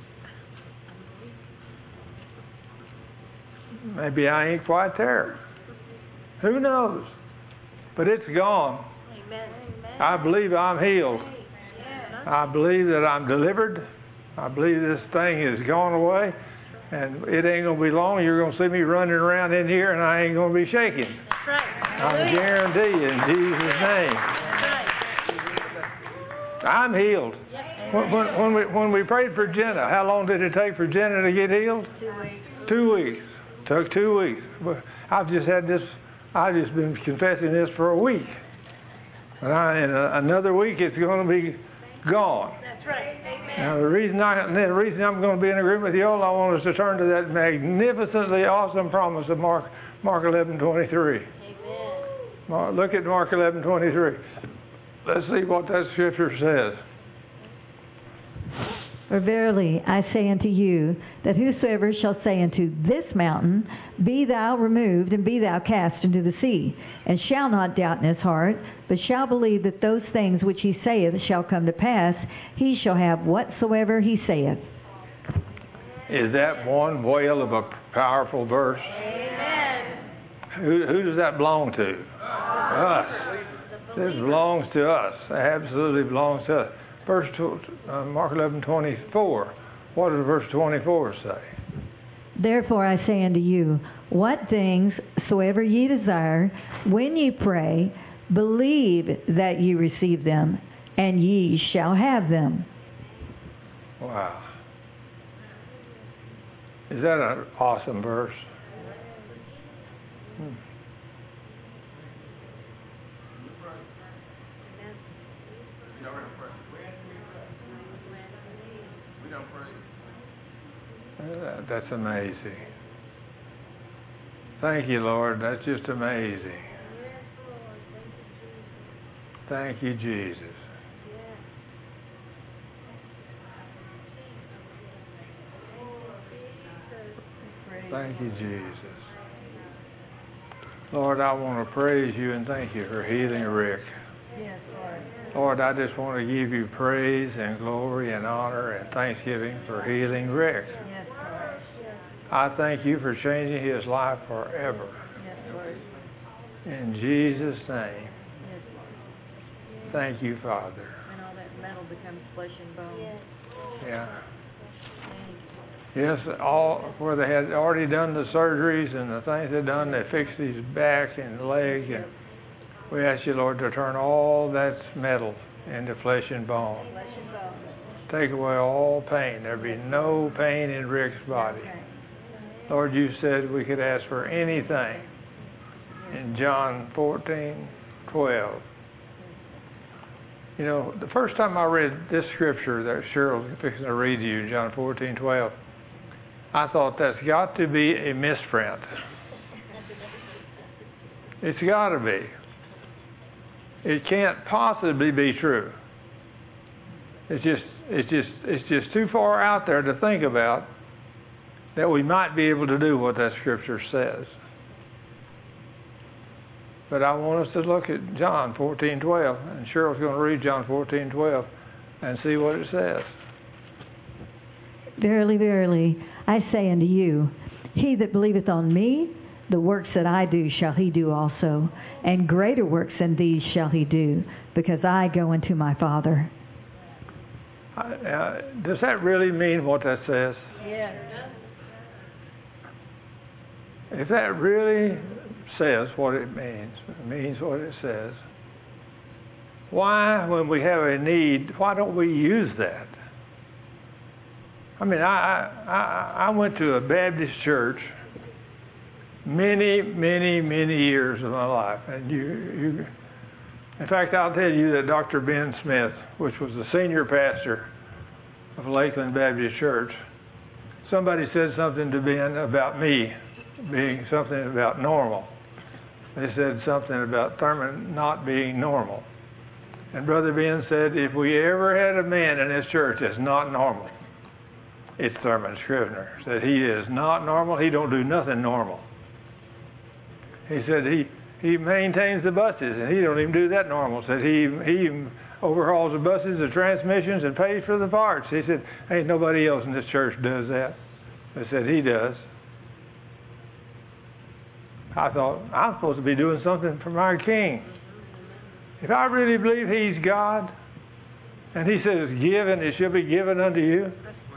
Maybe I ain't quite there. Who knows? But it's gone. Amen. I believe I'm healed. I believe that I'm delivered. I believe this thing has gone away. And it ain't going to be long. You're going to see me running around in here, and I ain't going to be shaking. That's right. I guarantee you, in Jesus' name. I'm healed. When, when, when, we, when we prayed for Jenna, how long did it take for Jenna to get healed? Two weeks. Two weeks. Took two weeks. I've just had this, I've just been confessing this for a week. And I, in a, another week, it's going to be gone. That's right. Amen. Now, the reason, I, the reason I'm going to be in agreement with you all, I want us to turn to that magnificently awesome promise of Mark, Mark eleven twenty-three. Amen. Mark, look at Mark eleven twenty-three. Let's see what that scripture says. For verily I say unto you, that whosoever shall say unto this mountain, Be thou removed, and be thou cast into the sea, and shall not doubt in his heart, but shall believe that those things which he saith shall come to pass, he shall have whatsoever he saith. Is that one whale of a powerful verse? Amen. Who, who does that belong to? Us. This belongs to us. It absolutely belongs to us. Verse two, uh, Mark eleven twenty-four. What does verse twenty-four say? Therefore I say unto you, what things soever ye desire, when ye pray, believe that ye receive them, and ye shall have them. Wow. Is that an awesome verse? Hmm. Uh, that's amazing. Thank you, Lord. That's just amazing. Thank you, Jesus. Thank you, Jesus. Lord, I want to praise you and thank you for healing Rick. Yes, Lord. Lord, I just want to give you praise and glory and honor and thanksgiving for healing Rick. Yes, Lord. I thank you for changing his life forever. Yes, Lord. In Jesus' name. Thank you, Father. And all that metal becomes flesh and bone. Yeah. Yes, all where they had already done the surgeries and the things they'd done, they fixed his back and leg, and we ask you, Lord, to turn all that metal into flesh and bone. Flesh and bone. Take away all pain. There be no pain in Rick's body. Lord, you said we could ask for anything in John fourteen twelve. You know, the first time I read this scripture that Cheryl's fixing to read to you, John fourteen twelve, I thought that's got to be a misprint. It's got to be. It can't possibly be true. It's just, it's just, it's just too far out there to think about that we might be able to do what that scripture says. But I want us to look at John fourteen twelve, and Cheryl's going to read John fourteen twelve and see what it says. Verily, verily, I say unto you, he that believeth on me, the works that I do shall he do also, and greater works than these shall he do, because I go unto my Father. Uh, does that really mean what that says? Yes. If that really says what it means, it means what it says, why, when we have a need, why don't we use that? I mean, I, I, I went to a Baptist church many, many, many years of my life. And you, you, in fact, I'll tell you that Doctor Ben Smith, which was the senior pastor of Lakeland Baptist Church, somebody said something to Ben about me being something about normal. They said something about Thurman not being normal. And Brother Ben said, if we ever had a man in this church that's not normal, it's Thurman Scrivener. Said he is not normal. He don't do nothing normal. He said he, he maintains the buses, and he don't even do that normal. Said he he overhauls the buses, the transmissions, and pays for the parts. He said, ain't nobody else in this church does that. They said he does. I thought, I'm supposed to be doing something for my King. If I really believe he's God, and he says, give and it shall be given unto you.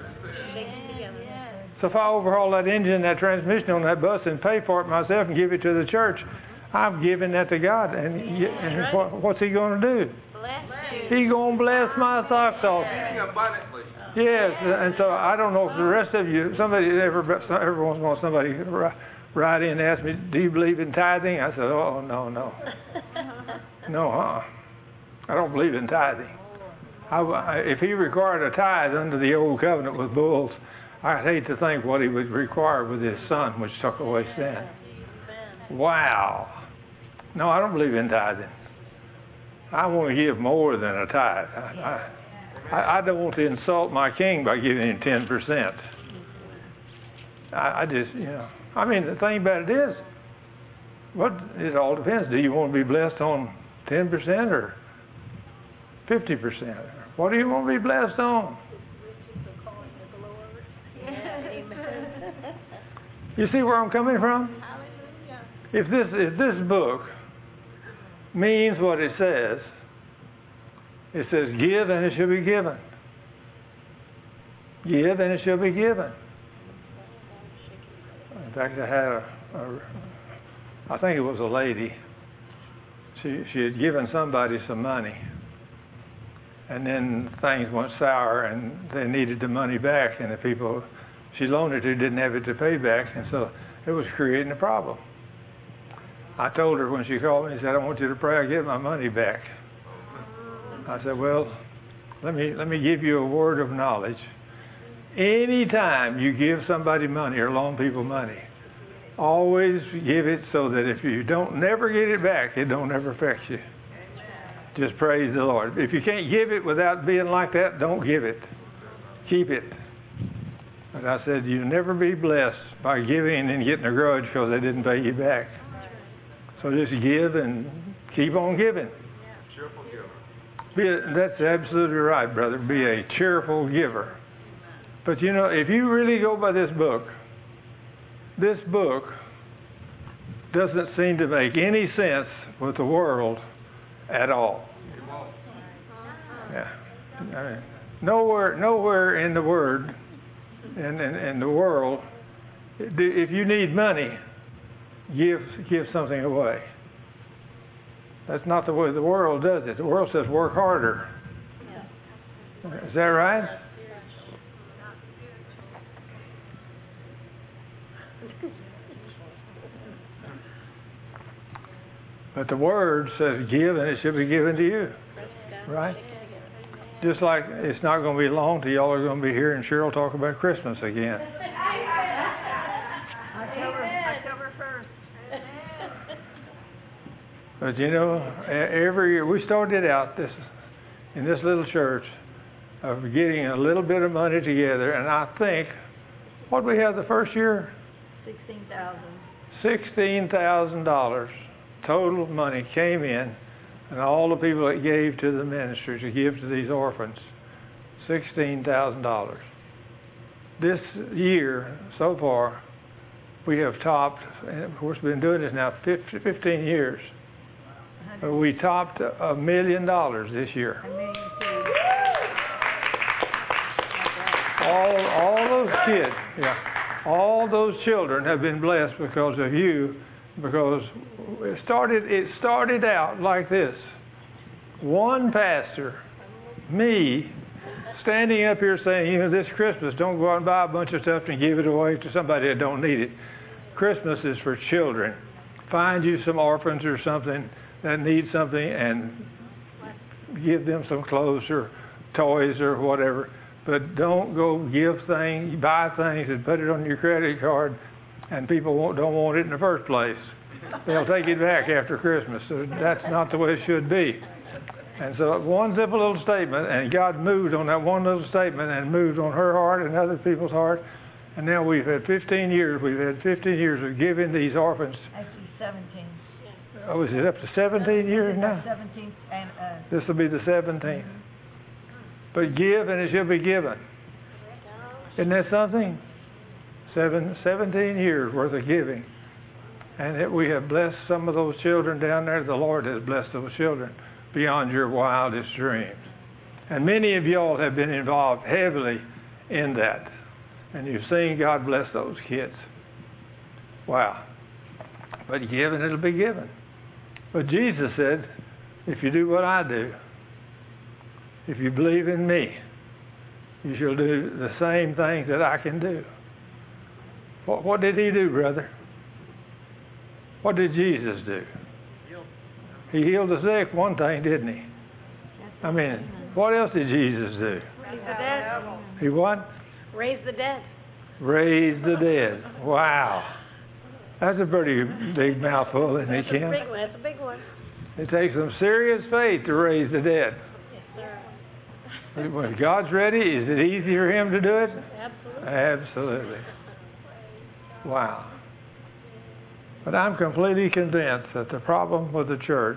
So if I overhaul that engine, that transmission on that bus and pay for it myself and give it to the church, I'm giving that to God. And, and what, what's he going to do? He's going to bless my socks off. Yes, and so I don't know if the rest of you, somebody, every, every once in a while somebody write in and ask me, do you believe in tithing? I said, oh, no, no. No, huh? I don't believe in tithing. I, if he required a tithe under the old covenant with bulls, I'd hate to think what he would require with his son, which took away sin. Wow. No, I don't believe in tithing. I want to give more than a tithe. I, I, I don't want to insult my King by giving him ten percent. I, I just, you know. I mean, the thing about it is, what it all depends. Do you want to be blessed on ten percent or fifty percent? What do you want to be blessed on? You see where I'm coming from? If this if this book means what it says, it says, give and it shall be given. Give and it shall be given. In fact, I had a, a I think it was a lady. She she had given somebody some money, and then things went sour, and they needed the money back, and the people she loaned it to didn't have it to pay back, and so it was creating a problem. I told her when she called me, she said, I want you to pray I get my money back. I said, well, let me let me give you a word of knowledge. Anytime you give somebody money or loan people money, always give it so that if you don't never get it back, it don't ever affect you. Just praise the Lord. If you can't give it without being like that, don't give it. Keep it. But I said, you'll never be blessed by giving and getting a grudge because they didn't pay you back. So just give and keep on giving. Cheerful giver. Be a, that's absolutely right, brother. Be a cheerful giver. But you know, if you really go by this book, this book doesn't seem to make any sense with the world at all. Yeah. I mean, nowhere, nowhere in the Word, in, in, in the world, if you need money, give give something away. That's not the way the world does it. The world says work harder. Is that right? But the Word says give, and it should be given to you. Right? Just like it's not going to be long till y'all are going to be here and Cheryl talk about Christmas again. October, October first. But you know, every year we started out this in this little church of getting a little bit of money together, and I think what did we have the first year? Sixteen thousand. Sixteen thousand dollars total money came in. And all the people that gave to the ministry to give to these orphans, sixteen thousand dollars. This year, so far, we have topped, and of course we've been doing this now fifteen years, but we topped a million dollars this year. All, all those kids, yeah, all those children have been blessed because of you. Because it started, it started out like this. One pastor, me, standing up here saying, you know, this Christmas, don't go out and buy a bunch of stuff and give it away to somebody that don't need it. Christmas is for children. Find you some orphans or something that need something and give them some clothes or toys or whatever. But don't go give things, buy things and put it on your credit card, and people won't, don't want it in the first place. They'll take it back after Christmas. So that's not the way it should be. And so one simple little statement, and God moved on that one little statement and moved on her heart and other people's heart. And now we've had fifteen years. We've had fifteen years of giving these orphans. Actually, seventeen. Oh, is it up to seventeen years now? Seventeen, and uh. This will be the seventeenth. But give, and it shall be given. Isn't that something? Seven, seventeen years worth of giving. And it, we have blessed some of those children down there. The Lord has blessed those children beyond your wildest dreams. And many of y'all have been involved heavily in that. And you've seen God bless those kids. Wow. But give and it'll be given. But Jesus said, if you do what I do, if you believe in me, you shall do the same things that I can do. What, what did he do, brother? What did Jesus do? He healed the sick, one thing, didn't he? I mean, what else did Jesus do? Raise the dead. He what? Raise the dead. Raise the dead. Wow. That's a pretty big mouthful, isn't it, Kim? That's a big one. That's a big one. It takes some serious faith to raise the dead. Yes, sir. When God's ready, is it easy for him to do it? Absolutely. Absolutely. Wow. But I'm completely convinced that the problem with the church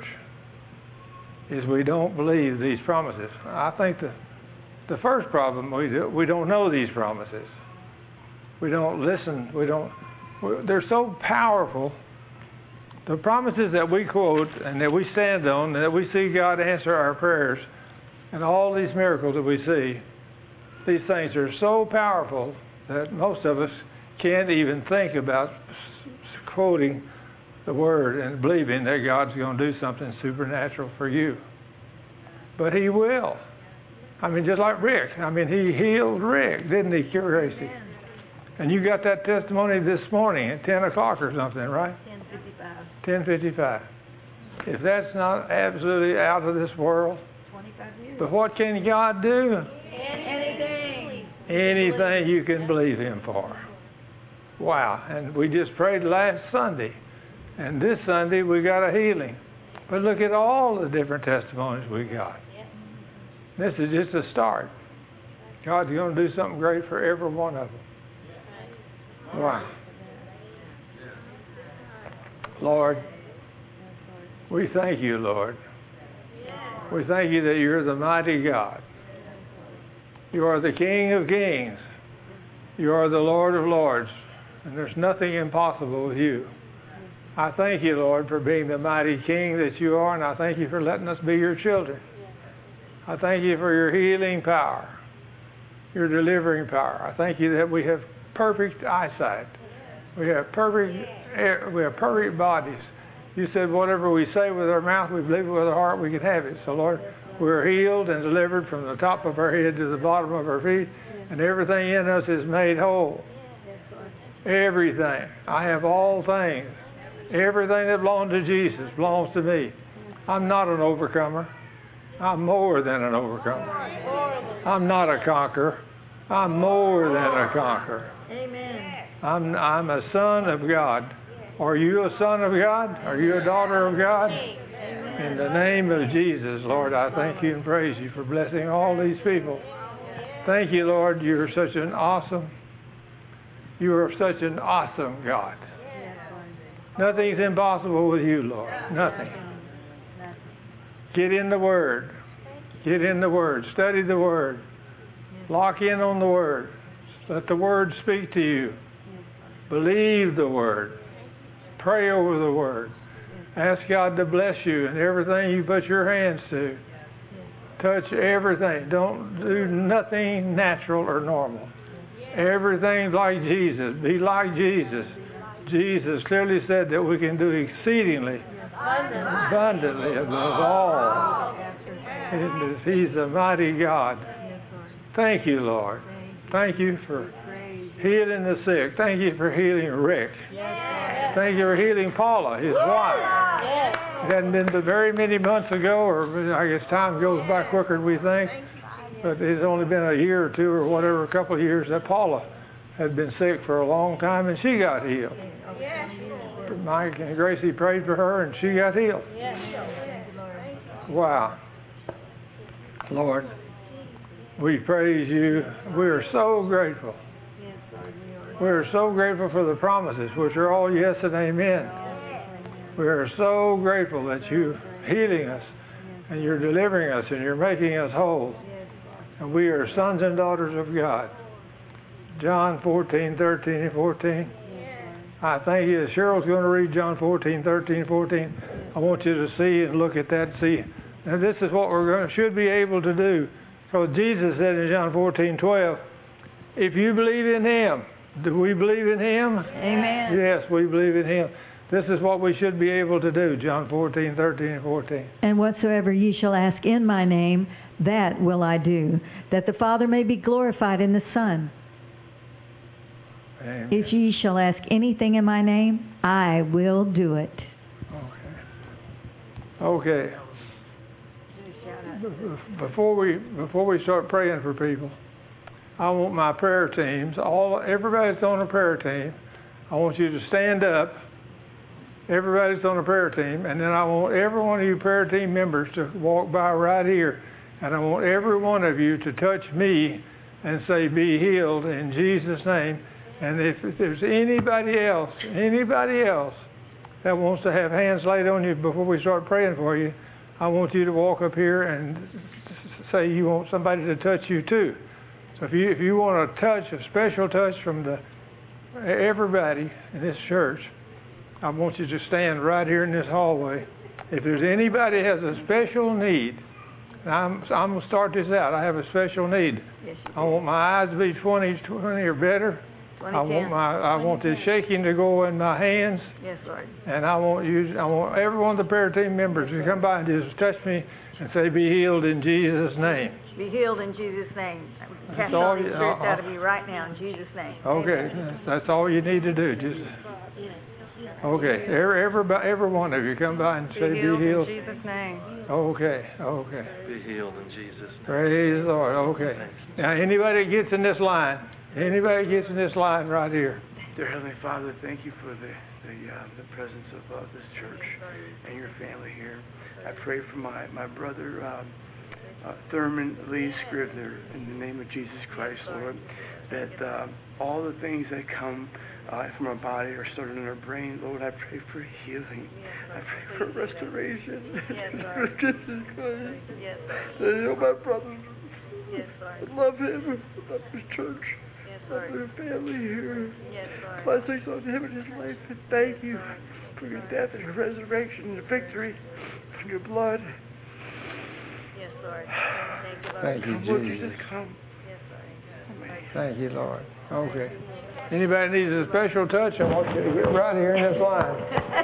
is we don't believe these promises. I think the the first problem, we do, we don't know these promises. We don't listen. We don't. They're so powerful. The promises that we quote and that we stand on, and that we see God answer our prayers, and all these miracles that we see, these things are so powerful that most of us can't even think about quoting the word and believing that God's going to do something supernatural for you. But he will. I mean, just like Rick. I mean, he healed Rick, didn't he, Gracie? And you got that testimony this morning at ten o'clock or something, right? ten fifty-five. ten fifty-five. If that's not absolutely out of this world. twenty-five years. But what can God do? Anything. Anything you can believe him for. Wow. And we just prayed last Sunday. And this Sunday we got a healing. But look at all the different testimonies we got. This is just a start. God's going to do something great for every one of them. Wow. Lord, we thank you, Lord. We thank you that you're the mighty God. You are the King of kings. You are the Lord of lords. And there's nothing impossible with you. I thank you, Lord, for being the mighty King that you are, and I thank you for letting us be your children. I thank you for your healing power, your delivering power. I thank you that we have perfect eyesight. We have perfect, we have perfect bodies. You said whatever we say with our mouth, we believe it with our heart, we can have it. So, Lord, we're healed and delivered from the top of our head to the bottom of our feet, and everything in us is made whole. Everything. I have all things. Everything that belongs to Jesus belongs to me. I'm not an overcomer. I'm more than an overcomer. I'm not a conqueror. I'm more than a conqueror. Amen. I'm, I'm a son of God. Are you a son of God? Are you a daughter of God? In the name of Jesus, Lord, I thank you and praise you for blessing all these people. Thank you, Lord. You're such an awesome, you are such an awesome God. Nothing's impossible with you, Lord. Nothing. Get in the Word. Get in the Word. Study the Word. Lock in on the Word. Let the Word speak to you. Believe the Word. Pray over the Word. Ask God to bless you in everything you put your hands to. Touch everything. Don't do nothing natural or normal. Everything like Jesus. Be like Jesus. Jesus clearly said that we can do exceedingly, abundantly above all. And He's a mighty God. Thank you, Lord. Thank you for healing the sick. Thank you for healing Rick. Thank you for healing Paula, his wife. It hadn't been but very many months ago, or I guess time goes by quicker than we think, but it's only been a year or two or whatever, a couple of years that Paula had been sick for a long time, and she got healed. Mike and Gracie prayed for her, and she got healed. Wow. Lord, we praise you. We are so grateful. We are so grateful for the promises, which are all yes and amen. We are so grateful that you're healing us, and you're delivering us, and you're making us whole. And we are sons and daughters of God. John fourteen, thirteen, and fourteen. I thank you. Cheryl's going to read John fourteen, thirteen, fourteen. I want you to see and look at that and see. And this is what we're going to, should be able to do. So Jesus said in John fourteen, twelve, if you believe in Him, do we believe in Him? Amen. Yes, we believe in Him. This is what we should be able to do, John fourteen, thirteen, and fourteen. And whatsoever ye shall ask in my name, that will I do, that the Father may be glorified in the Son. Amen. If ye shall ask anything in my name, I will do it. Okay. Okay. Before we before we start praying for people, I want my prayer teams, all everybody that's on a prayer team, I want you to stand up. Everybody that's on a prayer team, and then I want every one of you prayer team members to walk by right here, and I want every one of you to touch me and say, "Be healed in Jesus' name." And if, if there's anybody else, anybody else that wants to have hands laid on you before we start praying for you, I want you to walk up here and say you want somebody to touch you too. So if you if you want a touch, a special touch from the everybody in this church, I want you to stand right here in this hallway. If there's anybody has a special need, I'm I'm gonna start this out. I have a special need. Yes, I want my eyes to be twenty, twenty or better. I want my I want this shaking to go in my hands. Yes, Lord. And I want you I want every one of the prayer team members to come by and just touch me and say, "Be healed in Jesus' name." Be healed in Jesus' name. Cast all all these you- spirits uh, out of you right now in Jesus' name. Okay, that's all you need to do. Just okay. Every everybody, every one of you come by and Be say, healed, "Be healed." in Jesus' name. Okay, okay. Be healed in Jesus' name. Praise the Lord. Okay. Now, anybody that gets in this line, anybody that gets in this line right here. Dear Heavenly Father, thank you for the the, uh, the presence of uh, this church and your family here. I pray for my my brother um, uh, Thurman Lee Scrivener in the name of Jesus Christ, Lord, that uh, all the things that come uh, from our body are started in our brain, Lord. I pray for healing. I pray for restoration. Yes, For Jesus Christ. Yes, And you know my brother. Yes, Lord. I love him. I love his church. Yes, I love Lord. their family here. Yes, Lord. Blessings on him and his life. And thank you. for your death and your resurrection and your victory and your blood. Yes, Lord. Thank you, Lord Jesus. Jesus, come. Yes, Lord. Thank you, Lord. Okay. Anybody needs a special touch, I want you to get right here in this line.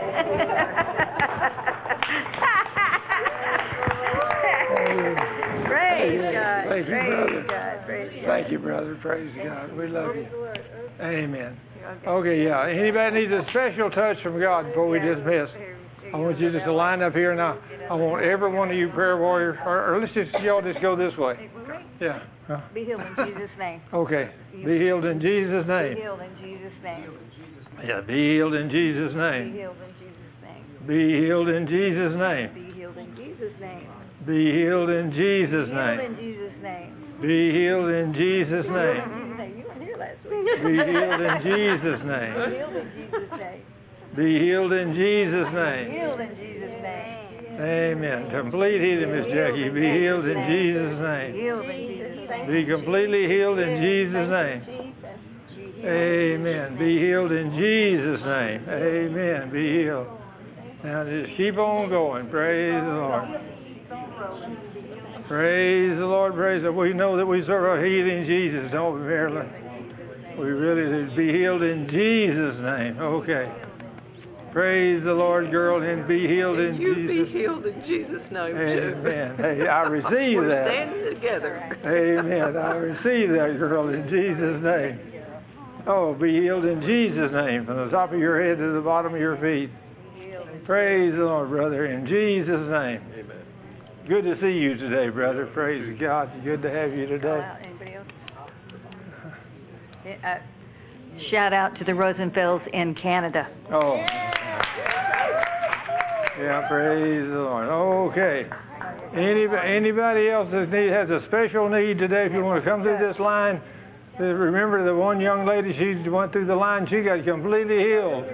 Praise God. Thank you, Praise brother. God. Praise God. Thank you, brother. Praise God. We love you. Amen. Okay, yeah. Anybody needs a special touch from God before we dismiss? I want you just to line up here now. I want every one of you prayer warriors, or, or let's just, y'all just go this way. Yeah. Huh? Be healed in Jesus' name. Okay. Be healed in Jesus' name. Be healed in Jesus' name. Yeah, be healed in Jesus' Be name. healed in Jesus' name. Be healed in Jesus' name. Be healed in Jesus' name. Be healed in Jesus' Be healed name. in Jesus' name. Be healed in Jesus' Be name. healed in Jesus' name. You weren't here last week. Be healed in Jesus' Be name. healed in Jesus' name. Be healed in Jesus' Be name. healed in Jesus' name. Amen. Complete healing, Miss Jackie. Be healed in Jesus' name. Healed in Jesus' name. Be completely healed in Jesus' name. Amen. Be healed in Jesus' name. Amen. Be healed. Now just keep on going. Praise the Lord. Praise the Lord. Praise the Lord. We know that we serve a healing Jesus, don't we, Marilyn? We really do. Be healed in Jesus' name. Okay. Praise the Lord, girl, and be healed in you Jesus' be healed in Jesus' name, Amen. too. Hey, I receive We're that. standing together. Amen. I receive that, girl, in Jesus' name. Oh, be healed in Jesus' name, from the top of your head to the bottom of your feet. Praise the Lord, brother, in Jesus' name. Amen. Good to see you today, brother. Praise God. Good to have you today. Uh, anybody else? Uh, shout out to the Rosenfelds in Canada. Oh. Yeah, praise the Lord. Okay. Anybody, anybody else that need, has a special need today, if you want to come through this line, remember the one young lady, she went through the line, she got completely healed.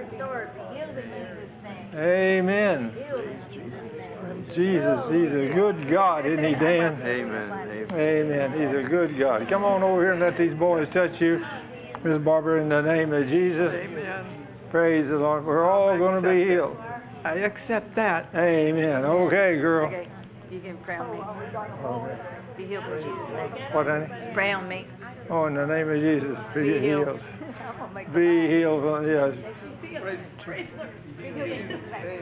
Amen. Jesus, he's a good God, isn't he, Dan? Amen. Amen. He's a good God. Come on over here and let these boys touch you, Miss Barbara, in the name of Jesus. Amen. Praise the Lord. We're all going to be healed. I accept that. Amen. Okay, girl. Okay. You can pray on me. Be healed in Jesus' name. What, honey? Pray on me. Oh, in the name of Jesus, be, Be healed. healed. Be healed. Yes. Be healed in Jesus' name.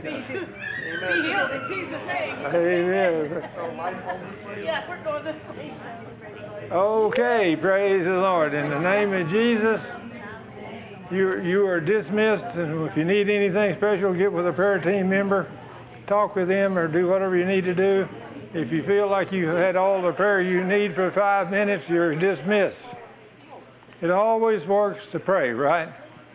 Amen. Yeah, we're going this way. Okay, praise the Lord. In the name of Jesus, you you are dismissed. And if you need anything special, get with a prayer team member, talk with them, or do whatever you need to do. If you feel like you had all the prayer you need for five minutes, you're dismissed. It always works to pray, right?